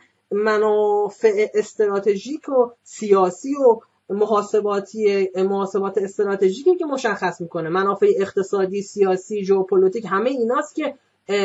منافع استراتژیک و سیاسی و محاسباتی محاسبات استراتژیکی که مشخص میکنه، منافع اقتصادی، سیاسی، ژئوپلیتیک، همه ایناست که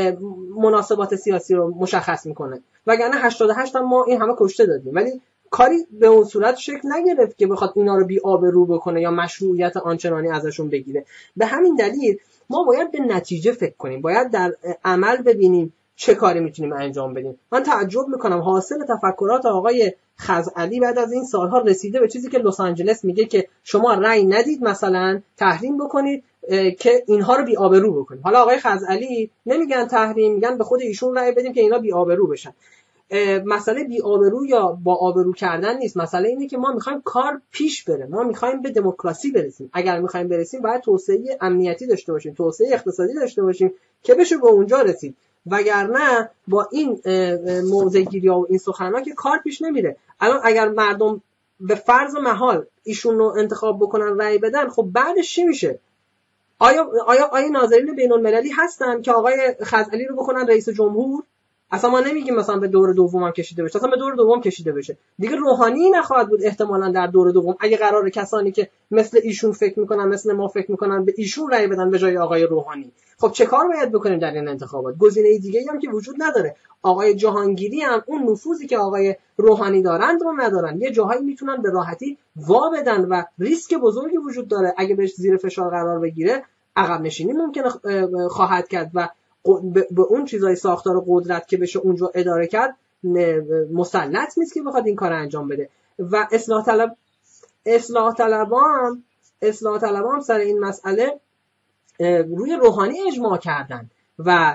مناسبات سیاسی رو مشخص میکنه. وگرنه هشتاد و هشت هم ما این همه کشته دادیم، ولی کاری به اون صورت شکل نگرفت که بخواد اینا رو بی آبرو بکنه یا مشروعیت آنچنانی ازشون بگیره. به همین دلیل ما باید به نتیجه فکر کنیم، باید در عمل ببینیم چه کاری میتونیم انجام بدیم. من تعجب میکنم حاصل تفکرات آقای خزعلی بعد از این سالها رسیده به چیزی که لس آنجلس میگه که شما رأی ندید مثلا تحریم بکنید که اینها رو بی آبرو بکنید. حالا آقای خزعلی نمیگن تحریم، میگن به خود ایشون رأی بدیم که اینا بی آبرو بشن. مسئله بی آبرو یا با آبرو کردن نیست، مسئله اینه که ما میخوایم کار پیش بره، ما میخوایم به دموکراسی برسیم. اگر میخوایم برسیم باید توسعه امنیتی داشته باشیم، توسعه اقتصادی داشته باشیم که بشه به اونجا رسید. وگرنه با این موضع‌گیری‌ها و این سخن‌ها که کار پیش نمیره. الان اگر مردم به فرض محال ایشون رو انتخاب بکنن، رأی بدن، خب بعدش چی میشه؟ آیا آیا آیا ناظرین بین‌المللی هستن که آقای خزعلی رو بکنن رئیس جمهور؟ اصلا ما نمیگیم مثلا به دور دوم هم کشیده بشه، اصلا به دور دوم کشیده بشه دیگه روحانی نخواهد بود احتمالاً در دور دوم، اگه قراره کسانی که مثل ایشون فکر میکنن، مثل ما فکر میکنن، به ایشون رأی بدن به جای آقای روحانی. خب چه کار باید بکنیم در این انتخابات؟ گزینه دیگه‌ای هم که وجود نداره. آقای جهانگیری هم اون نفوذی که آقای روحانی دارند رو ندارن، یه جاهایی میتونن به راحتی وا بدن و ریسک بزرگی وجود داره اگه بهش زیر فشار قرار بگیره عقب نشینی ممکنه خواهد کرد و به اون چیزای ساختار قدرت که بشه اونجا اداره کرد مسلط نیست که بخواد این کار انجام بده. و اصلاح طلب اصلاح طلبان اصلاح طلبان سر این مسئله روی روحانی اجماع کردن و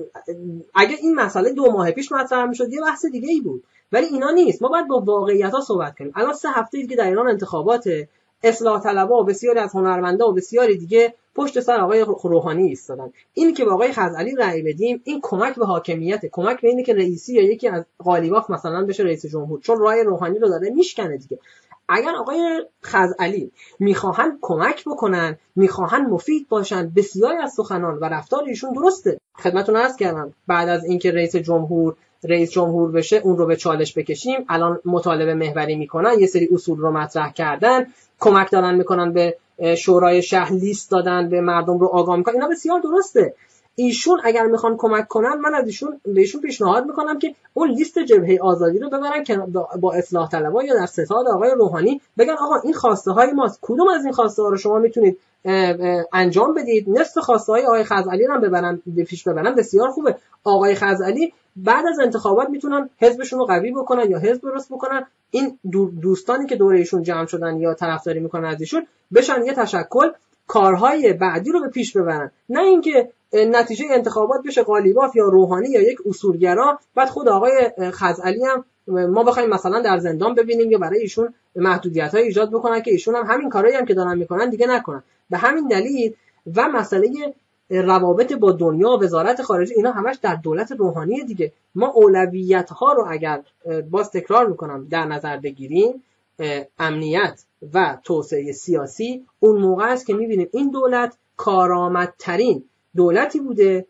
اگه این مسئله دو ماه پیش مطرح میشد یه بحث دیگه ای بود، ولی اینا نیست. ما باید با واقعیت‌ها صحبت کنیم. الان سه هفته دیگه در ایران انتخابات، اصلاح طلبها و بسیاری از هنرمندا و بسیاری دیگه پشت سر آقای روحانی ایستادن. این که با آقای خزعلی رأی بدیم این کمک به حاکمیت، کمک به اینه که رئیسی یا یکی از قالیباف مثلا بشه رئیس جمهور، چون رای روحانی رو داره میشکنه دیگه. اگر آقای خزعلی میخواهن کمک بکنن، میخواهن مفید باشن، بسیاری از سخنان و رفتار ایشون درسته. خدمتتون عرض کردم بعد از اینکه رئیس جمهور رئیس جمهور بشه اون رو به چالش بکشیم، الان مطالبه محوری میکنن، یه سری اصول رو مطرح کردن، کمک دارن میکنن به شورای شهر، لیست دادن، به مردم رو آگاه میکنن. اینا بسیار درسته. ایشون اگر میخوان کمک کنن، من از ایشون به ایشون پیشنهاد میکنم که اون لیست جبهه آزادی رو ببرن که با اصلاح طلبها یا در ستاد آقای روحانی بگن آقا این خواسته های ماست، کدوم از این خواسته ها رو شما میتونید انجام بدید، نصف خواسته های آقای خزعلی رو هم ببرن پیش ببرن. بسیار خوبه. آقای خزعلی بعد از انتخابات میتونن حزبشون رو قوی بکنن یا حزب درست بکنن، این دوستانی که دوره ایشون جمع شدن یا طرفداری میکنن از ایشون بشن یه تشکل، کارهای بعدی رو به پیش ببرن، نه اینکه نتیجه انتخابات بشه قالیباف یا روحانی یا یک اصولگرا، بعد خود آقای خزعلی هم ما بخوایم مثلا در زندان ببینیم یا برای ایشون محدودیت‌های ایجاد بکنن که ایشون هم همین کارهایی هم که دارن میکنن دیگه نکنن. به همین دلیل و مسئله روابط با دنیا، وزارت خارجه، اینا همش در دولت روحانی دیگه. ما اولویت‌ها رو اگر باز تکرار میکنم در نظر بگیریم، امنیت و توسعه سیاسی، اون موقع است که میبینیم این دولت کارآمدترین دولتی بوده،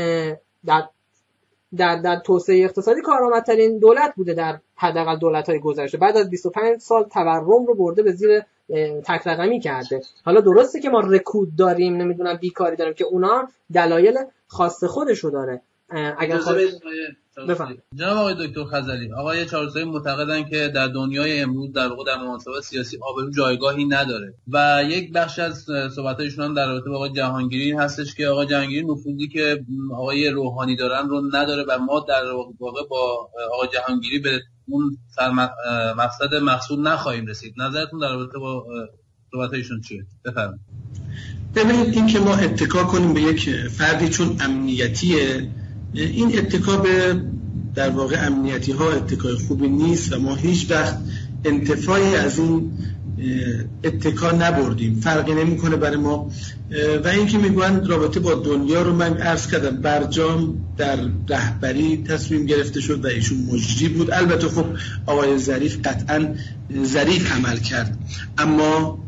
در در در توسعه اقتصادی کارآمدترین دولت بوده در حداقل دولت‌های گذشته. بعد از بیست و پنج سال تورم رو برده به زیر تک رقمی کرده. حالا درسته که ما رکود داریم، نمیدونم بیکاری داریم که اونا دلایل خاص خودشو داره. اگر خواهد... بفهم جناب آقای دکتر خزعلی، آقای چهارسایی معتقدن که در دنیای امروز در واقع در مناسبات سیاسی آبرو جایگاهی نداره و یک بخش از صحبتایشون هم در رابطه با آقای جهانگیری هستش که آقای جهانگیری نفوذی که آقای روحانی دارن رو نداره و ما در واقع با آقای جهانگیری به اون مقصد محصول نخواهیم رسید. نظرتون در رابطه با صحبتایشون چیه؟ بفرمایید. ببینید این که ما اتکا کنیم به یک فردی چون امنیتیه، این اتکا به در واقع امنیتی ها اتکای خوبی نیست و ما هیچ وقت انتفاعی از این اتکا نبردیم، فرقی نمیکنه برای ما. و اینکه میگویند رابطه با دنیا رو من عرض کردم، برجام در رهبری تصمیم گرفته شد و ایشون مجری بود. البته خب آقای ظریف قطعا ظریف عمل کرد، اما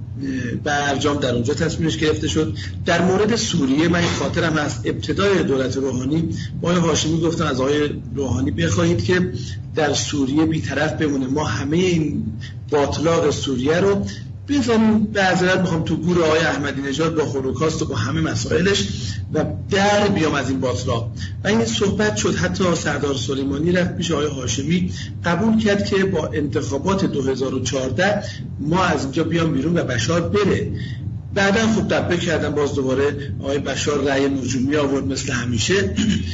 برجام در اونجا تصمیمش گرفته شد. در مورد سوریه من خاطرم هست ابتدای دولت روحانی آقای هاشمی گفتن از آقای روحانی بخواهید که در سوریه بی‌طرف بمونه، ما همه این باطلاق سوریه رو بزنیم به حضرت میخوام تو گور آقای احمدی نژاد با هولوکاست و با همه مسائلش و در بیام از این باطلاق. و این صحبت شد، حتی سردار سلیمانی رفت پیش آقای هاشمی قبول کرد که با انتخابات دو هزار و چهارده ما از اینجا بیام بیرون و بشار بره. بعدا خوب دبه کردن، باز دوباره آقای بشار رأی نجومی آورد مثل همیشه،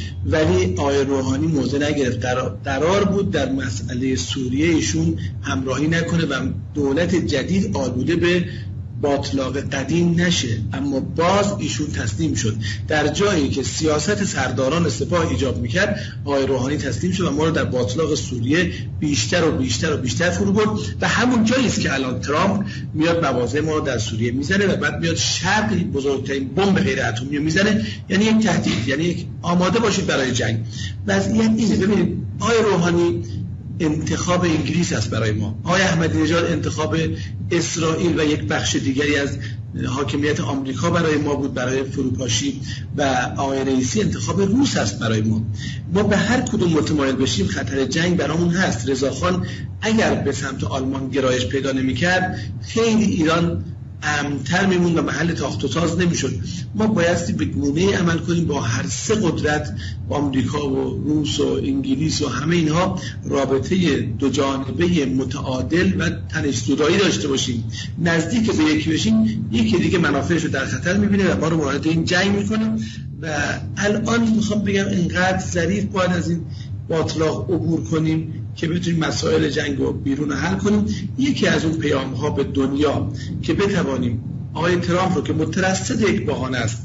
ولی آقای روحانی موضع نگرفت. قرار بود در مسئله سوریه ایشون همراهی نکنه و دولت جدید آلوده به باطلاق قدیم نشه، اما باز ایشون تسلیم شد. در جایی که سیاست سرداران سپاه ایجاب میکرد آقای روحانی تسلیم شد و ما رو در باطلاق سوریه بیشتر و بیشتر و بیشتر فرو برد و همون جایی است که الان ترامپ میاد مواضع ما رو در سوریه میزنه و بعد میاد شرق بزرگترین بمب غیر اتمی میزنه. یعنی یک تهدید، یعنی یک آماده باشید برای جنگ. وضعیت اینه. ببینید آقای روحانی انتخاب انگلیس است برای ما، آقای احمدی نژاد انتخاب اسرائیل و یک بخش دیگری از حاکمیت آمریکا برای ما بود برای فروپاشی، و آقای رئیسی انتخاب روس است برای ما. ما به هر کدوم متمایل بشیم خطر جنگ برامون هست. رضاخان اگر به سمت آلمان گرایش پیدا نمی‌کرد خیلی ایران امن‌تر میموند و محل تاخت و تاز نمیشد. ما بایستی به گونه‌ای عمل کنیم با هر سه قدرت، با آمریکا و روس و انگلیس و همه اینها، رابطه دو جانبه متعادل و تنش‌زدایی داشته باشیم. نزدیک به یکی بشیم یکی دیگه منافعش رو در خطر میبینه و ما رو وارد این جنگ میکنه. و الان میخوام بگم اینقدر ظریف باید از این باطلاق عبور کنیم که بتونیم مسائل جنگ رو بیرون حل کنیم. یکی از اون پیام ها به دنیا که بتوانیم آقای ترامپ رو که مترصد یک بهانه است،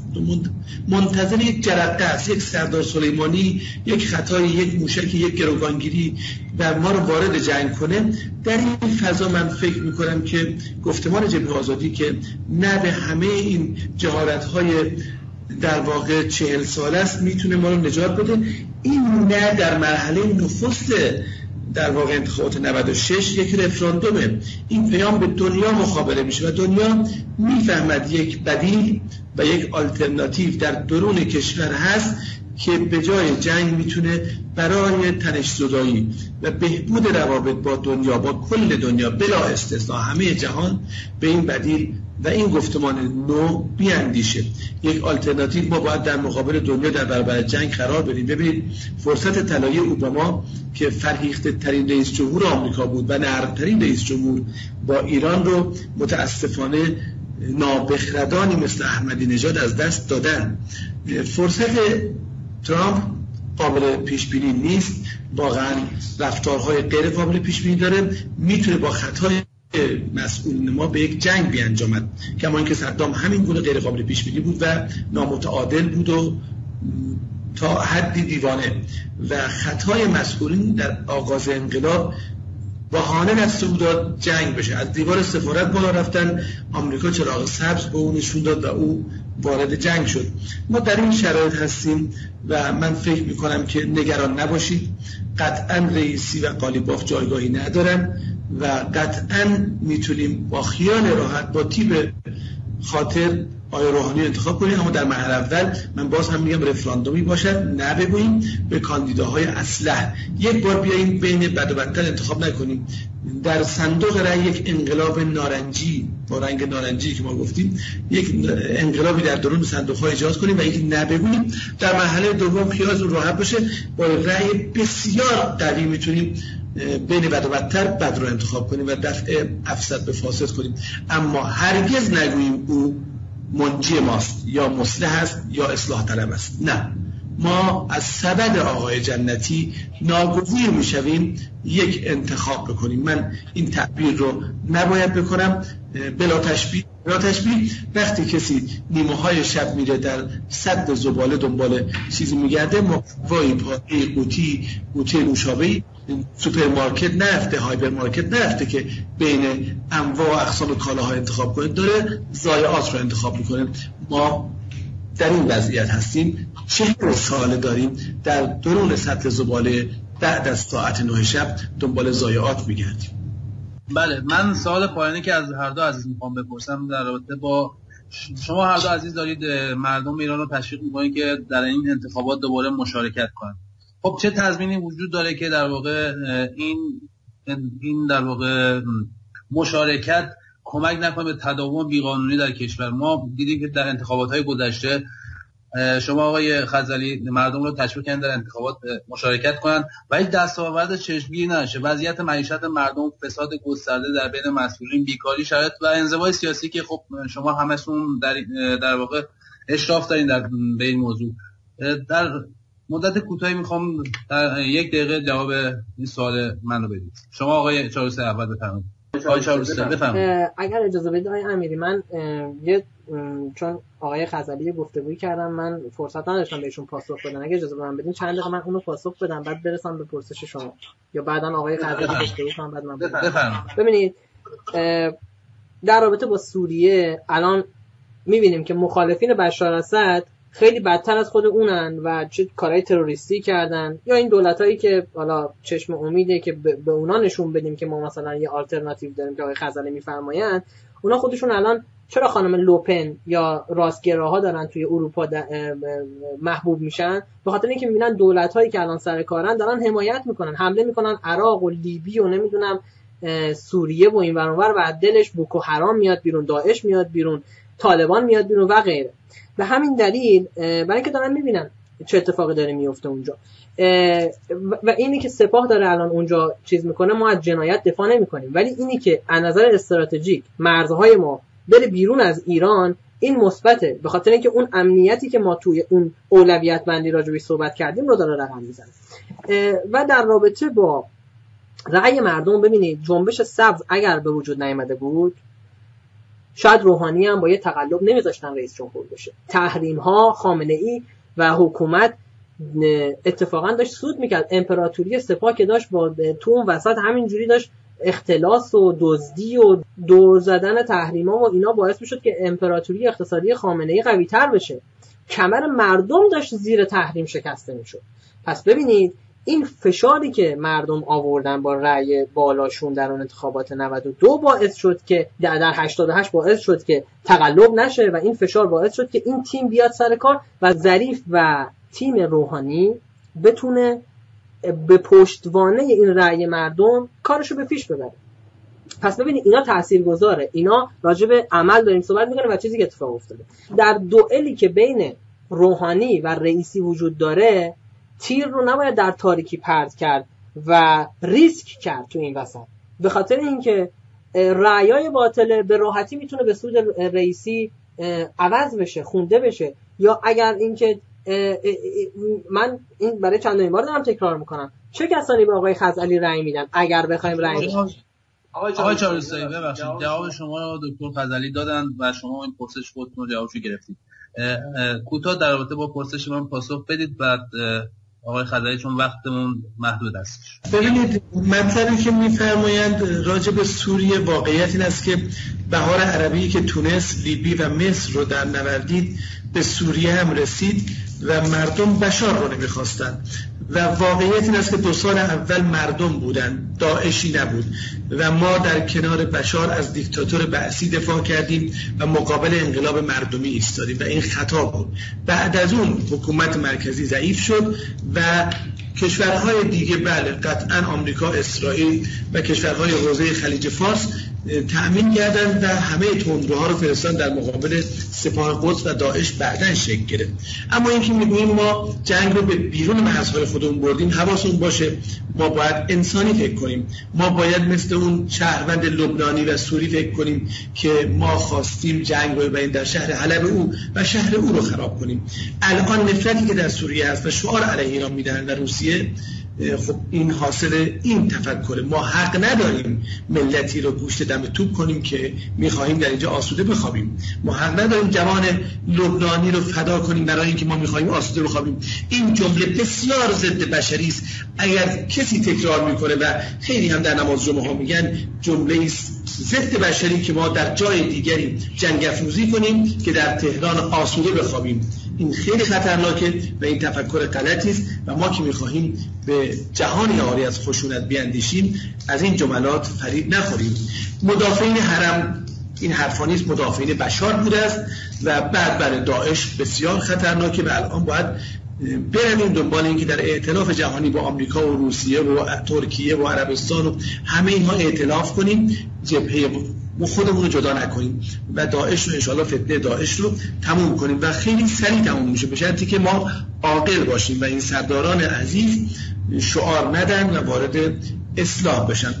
منتظر یک جرقه است، یک سردار سلیمانی، یک خطای، یک موشک، یک گروگانگیری و ما رو وارد جنگ کنه، در این فضا من فکر میکنم که گفتمان جبهه آزادی که نه به همه این جهارت‌های در واقع چهل ساله است میتونه ما رو نجات بده. این نه در مرحله نخست در واقع انتخابات نود و شش یک رفراندومه. این پیام به دنیا مخابره میشه و دنیا میفهمد یک بدیل و یک آلترناتیو در درون کشور هست که به جای جنگ میتونه برای تنش‌زدایی و بهبود روابط با دنیا، با کل دنیا بلا استثنا همه جهان، به این بدیل و این گفتمان نو بیاندیشه. یک آلترناتیو ما باید در مقابل دنیا در برابر جنگ قرار بدیم. ببینید فرصت طلایی اوباما که فرهیخته ترین رئیس جمهور آمریکا بود و نرمترین رئیس جمهور با ایران رو متاسفانه نابخردانی مثل احمدی نژاد از دست دادن. فرصت ترامپ قابل پیش بینی نیست، واقعا رفتارهای غیر قابل پیش بینی داره، میتونه با خطای مسئولین ما به یک جنگ بیانجامد، کما اینکه صدام همین گونه غیر قابل پیش بینی بود و نامتعادل بود و تا حدی دیوانه. و خطای مسئولین در آغاز انقلاب بهانه دست او داد جنگ بشه. از دیوار سفارت بالا رفتن، آمریکا چراغ سبز به او نشون داد و او وارد جنگ شد. ما در این شرایط هستیم و من فکر میکنم که نگران نباشید. قطعا رئیسی و قالیباف جایگاهی ندارن و قطعا میتونیم با خیال راحت با تیپ خاطر آقای روحانی انتخاب کنیم. اما در مرحله اول من باز هم میگم رفراندومی باشد، نه بگوییم به کاندیداهای اسلح. یک بار بیاییم بین بد و بدتر انتخاب نکنیم. در صندوق رأی یک انقلاب نارنجی با رنگ نارنجی که ما گفتیم، یک انقلابی در درون صندوق‌ها ایجاد کنیم و یک نه بگوییم. در مرحله دوم خیالتون راحت باشه، با رأی بسیار قوی میتونیم بین بد و بدتر بد رو انتخاب کنیم و دفع افسد به فاسد کنیم. اما هرگز نگوییم او منجی ماست یا مصلح است یا اصلاح طلب است. نه، ما از سبد آقای جنتی ناگزیر میشویم یک انتخاب بکنیم. من این تعبیر رو نباید بکنم، بلا تشبیه بلا تشبیه وقتی کسی نیمه های شب میره در سد زباله دنبال چیزی میگرده، محتوای پاره قوطی قوطی نوشابه‌ای سوپرمارکت نرفته، هایپرمارکت نرفته که بین انواع و اقسام کالاها انتخاب کنه، داره ضایعات رو انتخاب میکنه. ما در این وضعیت هستیم، چهل ساله داریم در درون سطل زباله بعد از ساعت نه شب دنبال ضایعات میگردیم. بله، من سوال پایانی که از هر دو عزیز میخوام بپرسم در رابطه با شما هر دو عزیز دارید مردم ایران رو تشویق میکنید که در این انتخابات دوباره مشارکت کنند. خب چه تضمینی وجود داره که در واقع این این در واقع مشارکت کمک نکنه به تداوم بیقانونی در کشور؟ ما دیدیم که در انتخابات‌های گذشته شما آقای خزعلی مردم رو تشویق کردن در انتخابات مشارکت کنند و هیچ دستاورد چشمگیری نشه. وضعیت معیشت مردم، فساد گسترده در بین مسئولین، بیکاری، شرایط و انزوای سیاسی که خب شما همه‌تون در در واقع اشراف دارین در به این موضوع، در مدت کوتاهی میخوام در یک دقیقه جواب این سوال منو بدید. شما آقای چهارروسه اول بفرمایید. آقای چهارروسه بفرمایید. اگر اجازه بدید آقای امیری، من یه چون آقای خزعلی گفتگویی کردم، من فرصت نداشتم بهشون پاسخ بدم. اگه اجازه بدم بدین چند دقیقه من اونو پاسخ بدم، بعد برسم به پرسش شما، یا بعداً آقای خزعلی گفتگو کنم بعد من بفرمایید. ببینید در رابطه با سوریه الان می‌بینیم که مخالفین بشار اسد خیلی بدتر از خود اونن و چه کارهای تروریستی کردن، یا این دولتایی که حالا چشم امیده که به اونا نشون بدیم که ما مثلا یه آلترناتیو داریم که آقای خزعلی میفرمایند، اونا خودشون الان چرا خانم لوپن یا راستگراها دارن توی اروپا محبوب میشن؟ به خاطر اینکه میبینن دولتایی که الان سر کارن دارن حمایت میکنن، حمله میکنن عراق و لیبی و نمیدونم سوریه و این ور اون ور، و دلش بوکو حرام میاد بیرون، داعش میاد بیرون، طالبان میاد بیرون و غیره. به همین دلیل برای اینکه دارن میبینن چه اتفاقی داره میفته اونجا و اینی که سپاه داره الان اونجا چیز میکنه، ما از جنایت دفاع نمیکنیم، ولی اینی که از نظر استراتژیک مرزهای ما بره بیرون از ایران، این مثبته، به خاطر اینکه اون امنیتی که ما توی اون اولویت بندی راجعش صحبت کردیم رو داره رقم میزنه. و در رابطه با رأی مردم، ببینید جنبش سبز اگر به وجود نیامده بود، شاید روحانی هم با یه تقلب نمیذاشتن رئیس جمهور بشه. تحریم ها، خامنه ای و حکومت اتفاقا داشت سود میکرد. امپراتوری سپاه که داشت با تو اون وسط همینجوری داشت اختلاس و دزدی و دور زدن تحریما و اینا باعث میشد که امپراتوری اقتصادی خامنه ای قوی تر بشه. کمر مردم داشت زیر تحریم شکسته میشد. پس ببینید این فشاری که مردم آوردن با رأی بالاشون در اون انتخابات نود و دو باعث شد که در هشتاد و هشت باعث شد که تقلب نشه و این فشار باعث شد که این تیم بیاد سر کار و ظریف و تیم روحانی بتونه به پشتوانه این رأی مردم کارشو به پیش ببره. پس ببینید اینا تاثیرگذاره، اینا راجع به عمل داریم صحبت می‌کنیم و چیزی که اتفاق افتاده. در دوئلی که بین روحانی و رئیسی وجود داره، تیر رو نباید در تاریکی پرت کرد و ریسک کرد تو این وسط، به خاطر اینکه رأیای باطل به راحتی میتونه به سود رئیسی عوض بشه، خونده بشه. یا اگر اینکه من این برای چندمین بار دارم تکرار میکنم، چه کسانی به آقای خزعلی رأی میدن اگر بخوایم رأی بدیم؟ آقای چهارروسه ببخشید، جواب شما دکتر خزعلی دادن و شما این پرسش خودتون رو جوابشو گرفتید. کوتاه در رابطه با پرسش من پاسخ بدید، بعد آقای خزعلی چون وقتمون محدود است. ببینید مطلبی که میفرمایند راجع به سوریه، واقعیت این است که بهار عربی که تونس، لیبی و مصر رو در نوردید به سوریه هم رسید و مردم بشار رو نمیخواستن و واقعیت این است که دو سال اول مردم بودن، داعشی نبود و ما در کنار بشار از دیکتاتور بعثی دفاع کردیم و مقابل انقلاب مردمی ایستادیم و این خطا بود. بعد از اون حکومت مرکزی ضعیف شد و کشورهای دیگه، بله قطعا آمریکا، اسرائیل و کشورهای حوزه خلیج فارس تأمین کردن و همه تندروها رو فرستادن در مقابل سپاه قدس و داعش بعداً شکل گرفت. اما اینکه میگوییم ما جنگ رو به بیرون مرزهای خودمون بردیم، حواسمون باشه ما باید انسانی فکر کنیم. ما باید مثل اون شهروند لبنانی و سوری فکر کنیم که ما خواستیم جنگ رو ببریم در شهر حلب او و شهر او رو خراب کنیم. الان نفرتی که در سوریه هست و شعار علیه ایران میدن و روسیه، خب این حاصل این تفکر. ما حق نداریم ملتی رو گوشت دم توپ کنیم که میخواهیم در اینجا آسوده بخوابیم. ما حق نداریم جوان لبنانی رو فدا کنیم برای اینکه ما میخواهیم آسوده بخوابیم. این جمله بسیار ضد بشری است. اگر کسی تکرار میکنه و خیلی هم در نماز جمعه ها میگن جمله است ضد بشری که ما در جای دیگری جنگ افروزی کنیم که در تهران آسوده بخوابیم، این خیلی خطرناکه و این تفکر غلطی است و ما که می‌خواهیم به جهانی عاری از خشونت بیاندیشیم از این جملات فریب نخوریم. مدافعین حرم، این حرفا نیست، مدافعین بشار بوده است و بعد برای داعش بسیار خطرناکه و الان باید بریم دنبال این که در ائتلاف جهانی با آمریکا و روسیه و ترکیه و عربستان و همه اینها ائتلاف کنیم، جبهه ما خودمون رو جدا نکنیم و داعش رو انشالله فتنه داعش رو تموم کنیم و خیلی سریع تموم میشه، به شرطی که ما عاقل باشیم و این سرداران عزیز شعار ندن و وارد اصلاح بشن.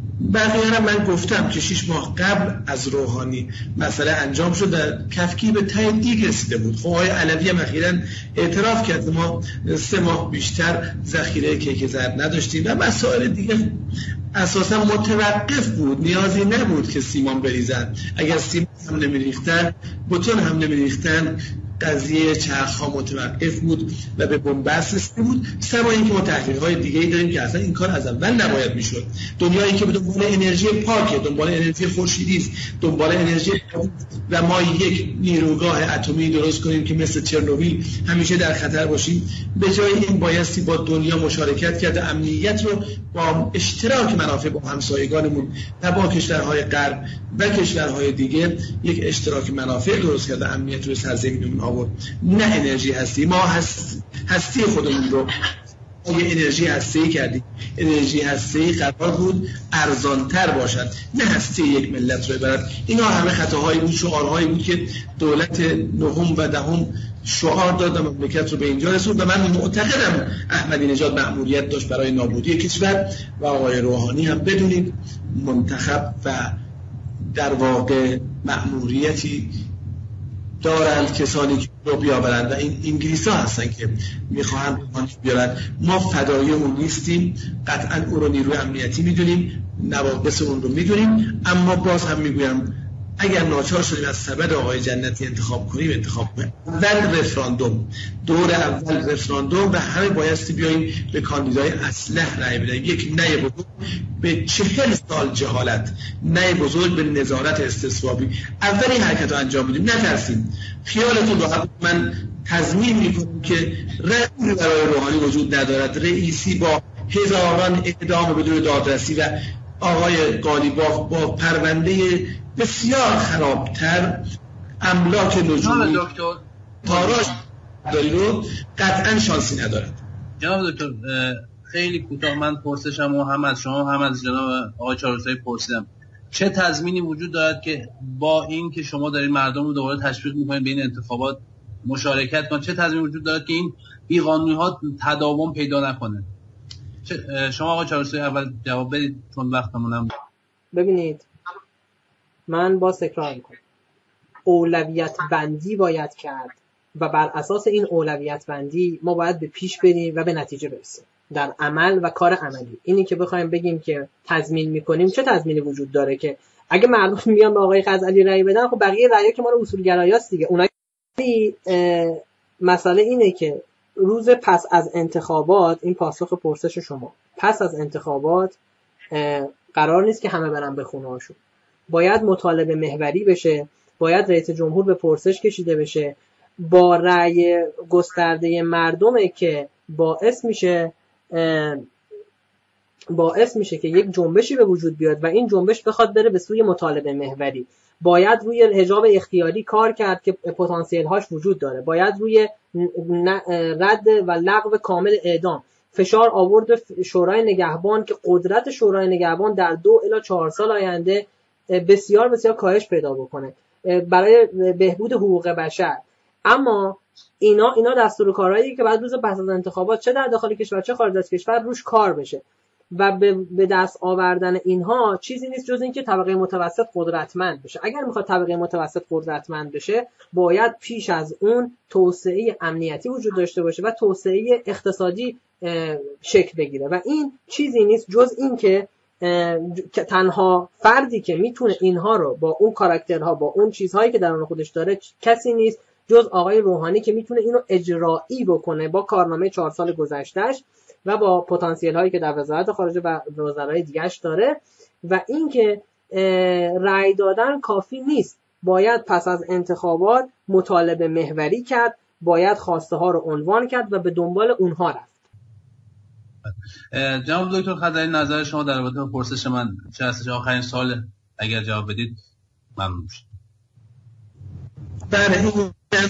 بقیه من گفتم که شش ماه قبل از روحانی مسئله انجام شد در کفکی به ته دیگ رسیده بود. خب آقای علوی هم اخیراً اعتراف کرد ما سه ماه بیشتر ذخیره کیک زرد نداشتیم و مسائل دیگه اساسا متوقف بود، نیازی نبود که سیمان بریزن. اگر سیمان هم نمیریختن، بتون هم نمیریختن، قضیه چرخ‌ها متوقف بود و به بنبست رسیده بود. سوا اینکه ما تحقیقات دیگه‌ای داریم که اصلا این کار از اول نباید میشد. دنیایی که به دنبال انرژی پاکه، دنبال انرژی خورشیدی است، دنبال انرژی و ما یک نیروگاه اتمی درست کنیم که مثل چرنوبیل همیشه در خطر باشیم، به جای این بایستی با دنیا مشارکت کرد، امنیت رو با اشتراک منافع با همسایگانمون و با کشورهای غرب و کشورهای دیگه یک اشتراک منافع درست کرد، امنیت رو سرزمینمون آورد. نه انرژی هستی، ما هست هستی خودمون رو یه انرژی هسته‌ای کردیم. انرژی هسته‌ای قرار بود ارزان‌تر باشد، نه هستی یک ملت رو ببرد. اینا همه خطاهایی بود، شعارهایی بود که دولت نهم و دهم شعار داد و مملکت رو به اینجا رسوند و من معتقدم احمدی نژاد مأموریت داشت برای نابودی کشور و آقای روحانی هم بدونید منتخب و در واقع مأموریتی دارند کسانی که رو بیاورند و این انگلیس ها هستن که میخواهند بیارند. ما فدایی اون نیستیم، قطعا او رو نیروی امنیتی میدونیم، نواقص اون رو میدونیم، اما باز هم میگویم اگر ناچار شدیم از سبد آقای جنتی انتخاب کنیم انتخاب کنیم. اول رفراندوم، دور اول رفراندوم و همه بایستی بیاییم به کاندیدای اصلح رأی بدهیم. یک نه بزرگ به چهل سال جهالت، نه بزرگ به نظارت استصوابی. اولین حرکت رو انجام بدیم، نترسیم. خیالتون راحت، من تضمین میکنم که رأی برای روحانی وجود ندارد. رئیسی با هزاران اعدام بدون دادرسی و آقای قالیباف با پرونده بسیار خرابتر، املاک نجومی تاراج داری رو قطعا شانسی ندارد. جناب دکتر خیلی کوتاه من پرسشم و هم از شما هم از جناب آقای چهارسایی پرسیدم، چه تضمینی وجود دارد که با این که شما دارید مردم رو دوباره تشویق میکنید به این انتخابات مشارکت کنند، چه تضمینی وجود دارد که این بیقانونی ها تداوم پیدا نکنه؟ شما آقای چهارسایی اول جواب بدید چون وقتمونم. ببینید من با تکرار میکنم، اولویت بندی باید کرد و بر اساس این اولویت بندی ما باید به پیش بریم و به نتیجه برسیم در عمل و کار عملی. اینی که بخوایم بگیم که تضمین میکنیم، چه تضمینی وجود داره که اگه مردم میان به آقای غزالی رأی بدن، خب بقیه رأی‌ها که ما رو اصولگرایاست دیگه. اونایی مسئله اینه که روز پس از انتخابات، این پاسخ پرسش شما، پس از انتخابات قرار نیست که همه برن به خونه هاشون. باید مطالبه محوری بشه، باید رئیس جمهور به پرسش کشیده بشه، با رأی گسترده مردمه که باعث میشه باعث میشه که یک جنبشی به وجود بیاد و این جنبش بخواد بره به سوی مطالبه محوری. باید روی حجاب اختیاری کار کرد که پتانسیل هاش وجود داره. باید روی رد و لغو کامل اعدام فشار آورد شورای نگهبان که قدرت شورای نگهبان در دو الی چهار سال آینده بسیار بسیار کاهش پیدا بکنه برای بهبود حقوق بشر. اما اینا اینا دستور کارهایی که بعد روز پس از انتخابات چه در داخل کشور چه خارج از کشور روش کار بشه و به دست آوردن اینها چیزی نیست جز اینکه طبقه متوسط قدرتمند بشه. اگر میخواد طبقه متوسط قدرتمند بشه باید پیش از اون توسعه امنیتی وجود داشته باشه و توسعه اقتصادی شکل بگیره و این چیزی نیست جز اینکه تنها فردی که میتونه اینها رو با اون کاراکترها با اون چیزهایی که درون خودش داره کسی نیست جز آقای روحانی که میتونه اینو اجرایی بکنه با کارنامه چهار سال گذشتهش و با پتانسیل هایی که در وزارت خارجه و وزرای دیگه‌اش داره. و اینکه رأی دادن کافی نیست، باید پس از انتخابات مطالبه محوری کرد، باید خواسته ها رو عنوان کرد و به دنبال اونها رفت. جناب دکتر خضری نظر شما در رابطه با پرسش من چه هستش؟ آخرین سوال اگر جواب بدید ممنون میشم. بله، این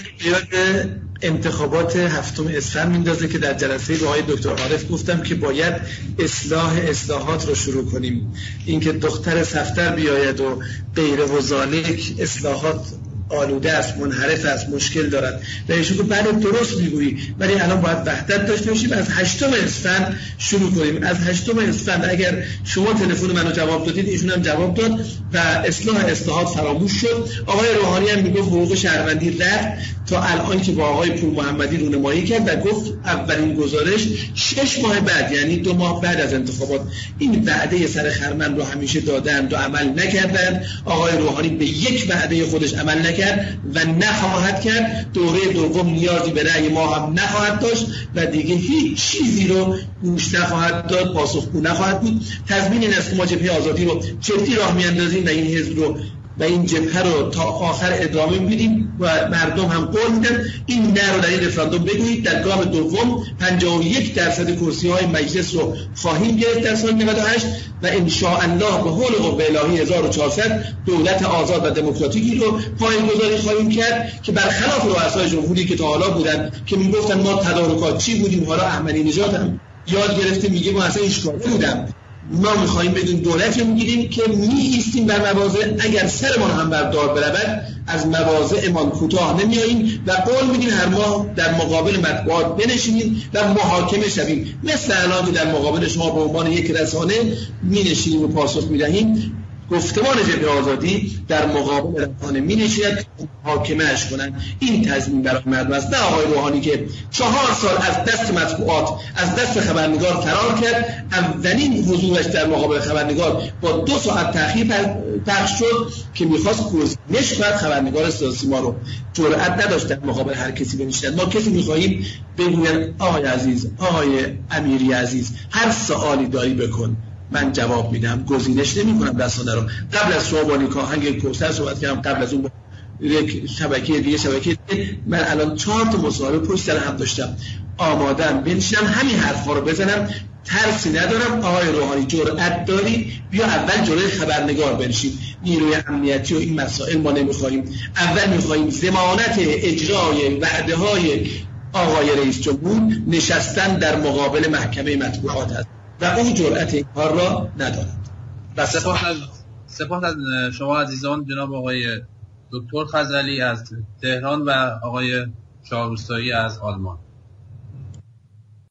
یاد انتخابات هفتم اسفند میندازه که در جلسه با آقای دکتر عارف گفتم که باید اصلاح اصلاحات رو شروع کنیم. اینکه دختر صفتر بیاید و غیر و ذالک اصلاحات آلوده است، منحرف است، مشکل دارد. و ایشون گفت بله درست میگویی، ولی الان باید وحدت داشته باشیم. از هشتم اسفند شروع کنیم. از هشتم اسفند اگر شما تلفن منو جواب دادید ایشون هم جواب داد و اصلاح اصلاحات فراموش شد. آقای روحانی هم میگفت حقوق شهروندی رفت تا الان که با آقای پور محمدی رونمایی کرد و گفت اولین گزارش شش ماه بعد، یعنی دو ماه بعد از انتخابات، این وعده سر خرمن رو همیشه دادند و عمل نکردند. آقای روحانی به یک وعده خودش عمل نکرد و نخواهد کرد. دوره دوم نیازی به رأی ما هم نخواهد داشت و دیگه هیچ چیزی رو گوش نخواهد داد، پاسخگو نخواهد بود. تضمین این است که ما جبهه آزادی رو جدی راه میاندازیم و این حزب رو و این جبهه رو تا آخر ادامه میدیم و مردم هم قول میدن این نه رو در این رفراندوم بگویید. در گام دوم پنجاه و یک درصد کرسی های مجلس رو خواهیم گرفت در سال نود و هشت و ان شاء الله به حول قوه الهی هزار و چهارصد دولت آزاد و دموکراتیکی رو پایه‌گذاری خواهیم کرد که برخلاف رؤسای جمهوری که تا حالا بودن که میگفتن ما تدارکات چی بودیم، حالا احمدی نژاد هم یاد گرفته میگه ما اصلا هیچ کاری نبودیم. ما میخواییم بدون دولت رو میگیریم که می ایستیم بر مواضع، اگر سرمان هم بر دار برود از مواضعمان کوتاه نمیاییم و قول میدیم هر ماه در مقابل مطبوعات بنشینیم و محاکمه شویم، مثل الان که در مقابل شما به عنوان یک رسانه مینشینیم و پاسخ میدهیم. گفتمان جبهه آزادی در مقابل رسانه می نشیند محاکمه اش کنند. این تضمین برای مردم است، نه آقای روحانی که چهار سال از دست مطبوعات از دست خبرنگار فرار کرد. اولین حضورش در مقابل خبرنگار با دو ساعت تأخیر پخش شد که میخواست گزینش کند خبرنگار سیاسی ما رو. جرئت نداشت در مقابل هر کسی بنشیند. ما کسی میخواهیم بگویند آقای عزیز، آقای امیری عزیز، هر سوالی داری بکن، من جواب میدم، گزینش نمی کنم رسانه رو. قبل از شما با نیک آهنگ کوثر صحبت کردم، قبل از اون با یک شبکه دیگه شبکه دیگه. من الان چهار تا مصاحبه پشت سر هم داشتم، آمادم بنشینم همین حرفا رو بزنم، ترسی ندارم. آقای روحانی جرأت داری بیا اول جلوی خبرنگار بنشین. نیروی امنیتی و این مسائل ما نمیخواهیم. اول میخواهیم ضمانت اجرای وعده های آقای رئیس جمهور نشستن در مقابل محکمه مطبوعات است و اون جرأت این کار را ندارد. و سپاس از سپاس از شما عزیزان، جناب آقای دکتر خضری از تهران و آقای شاه روستایی از آلمان.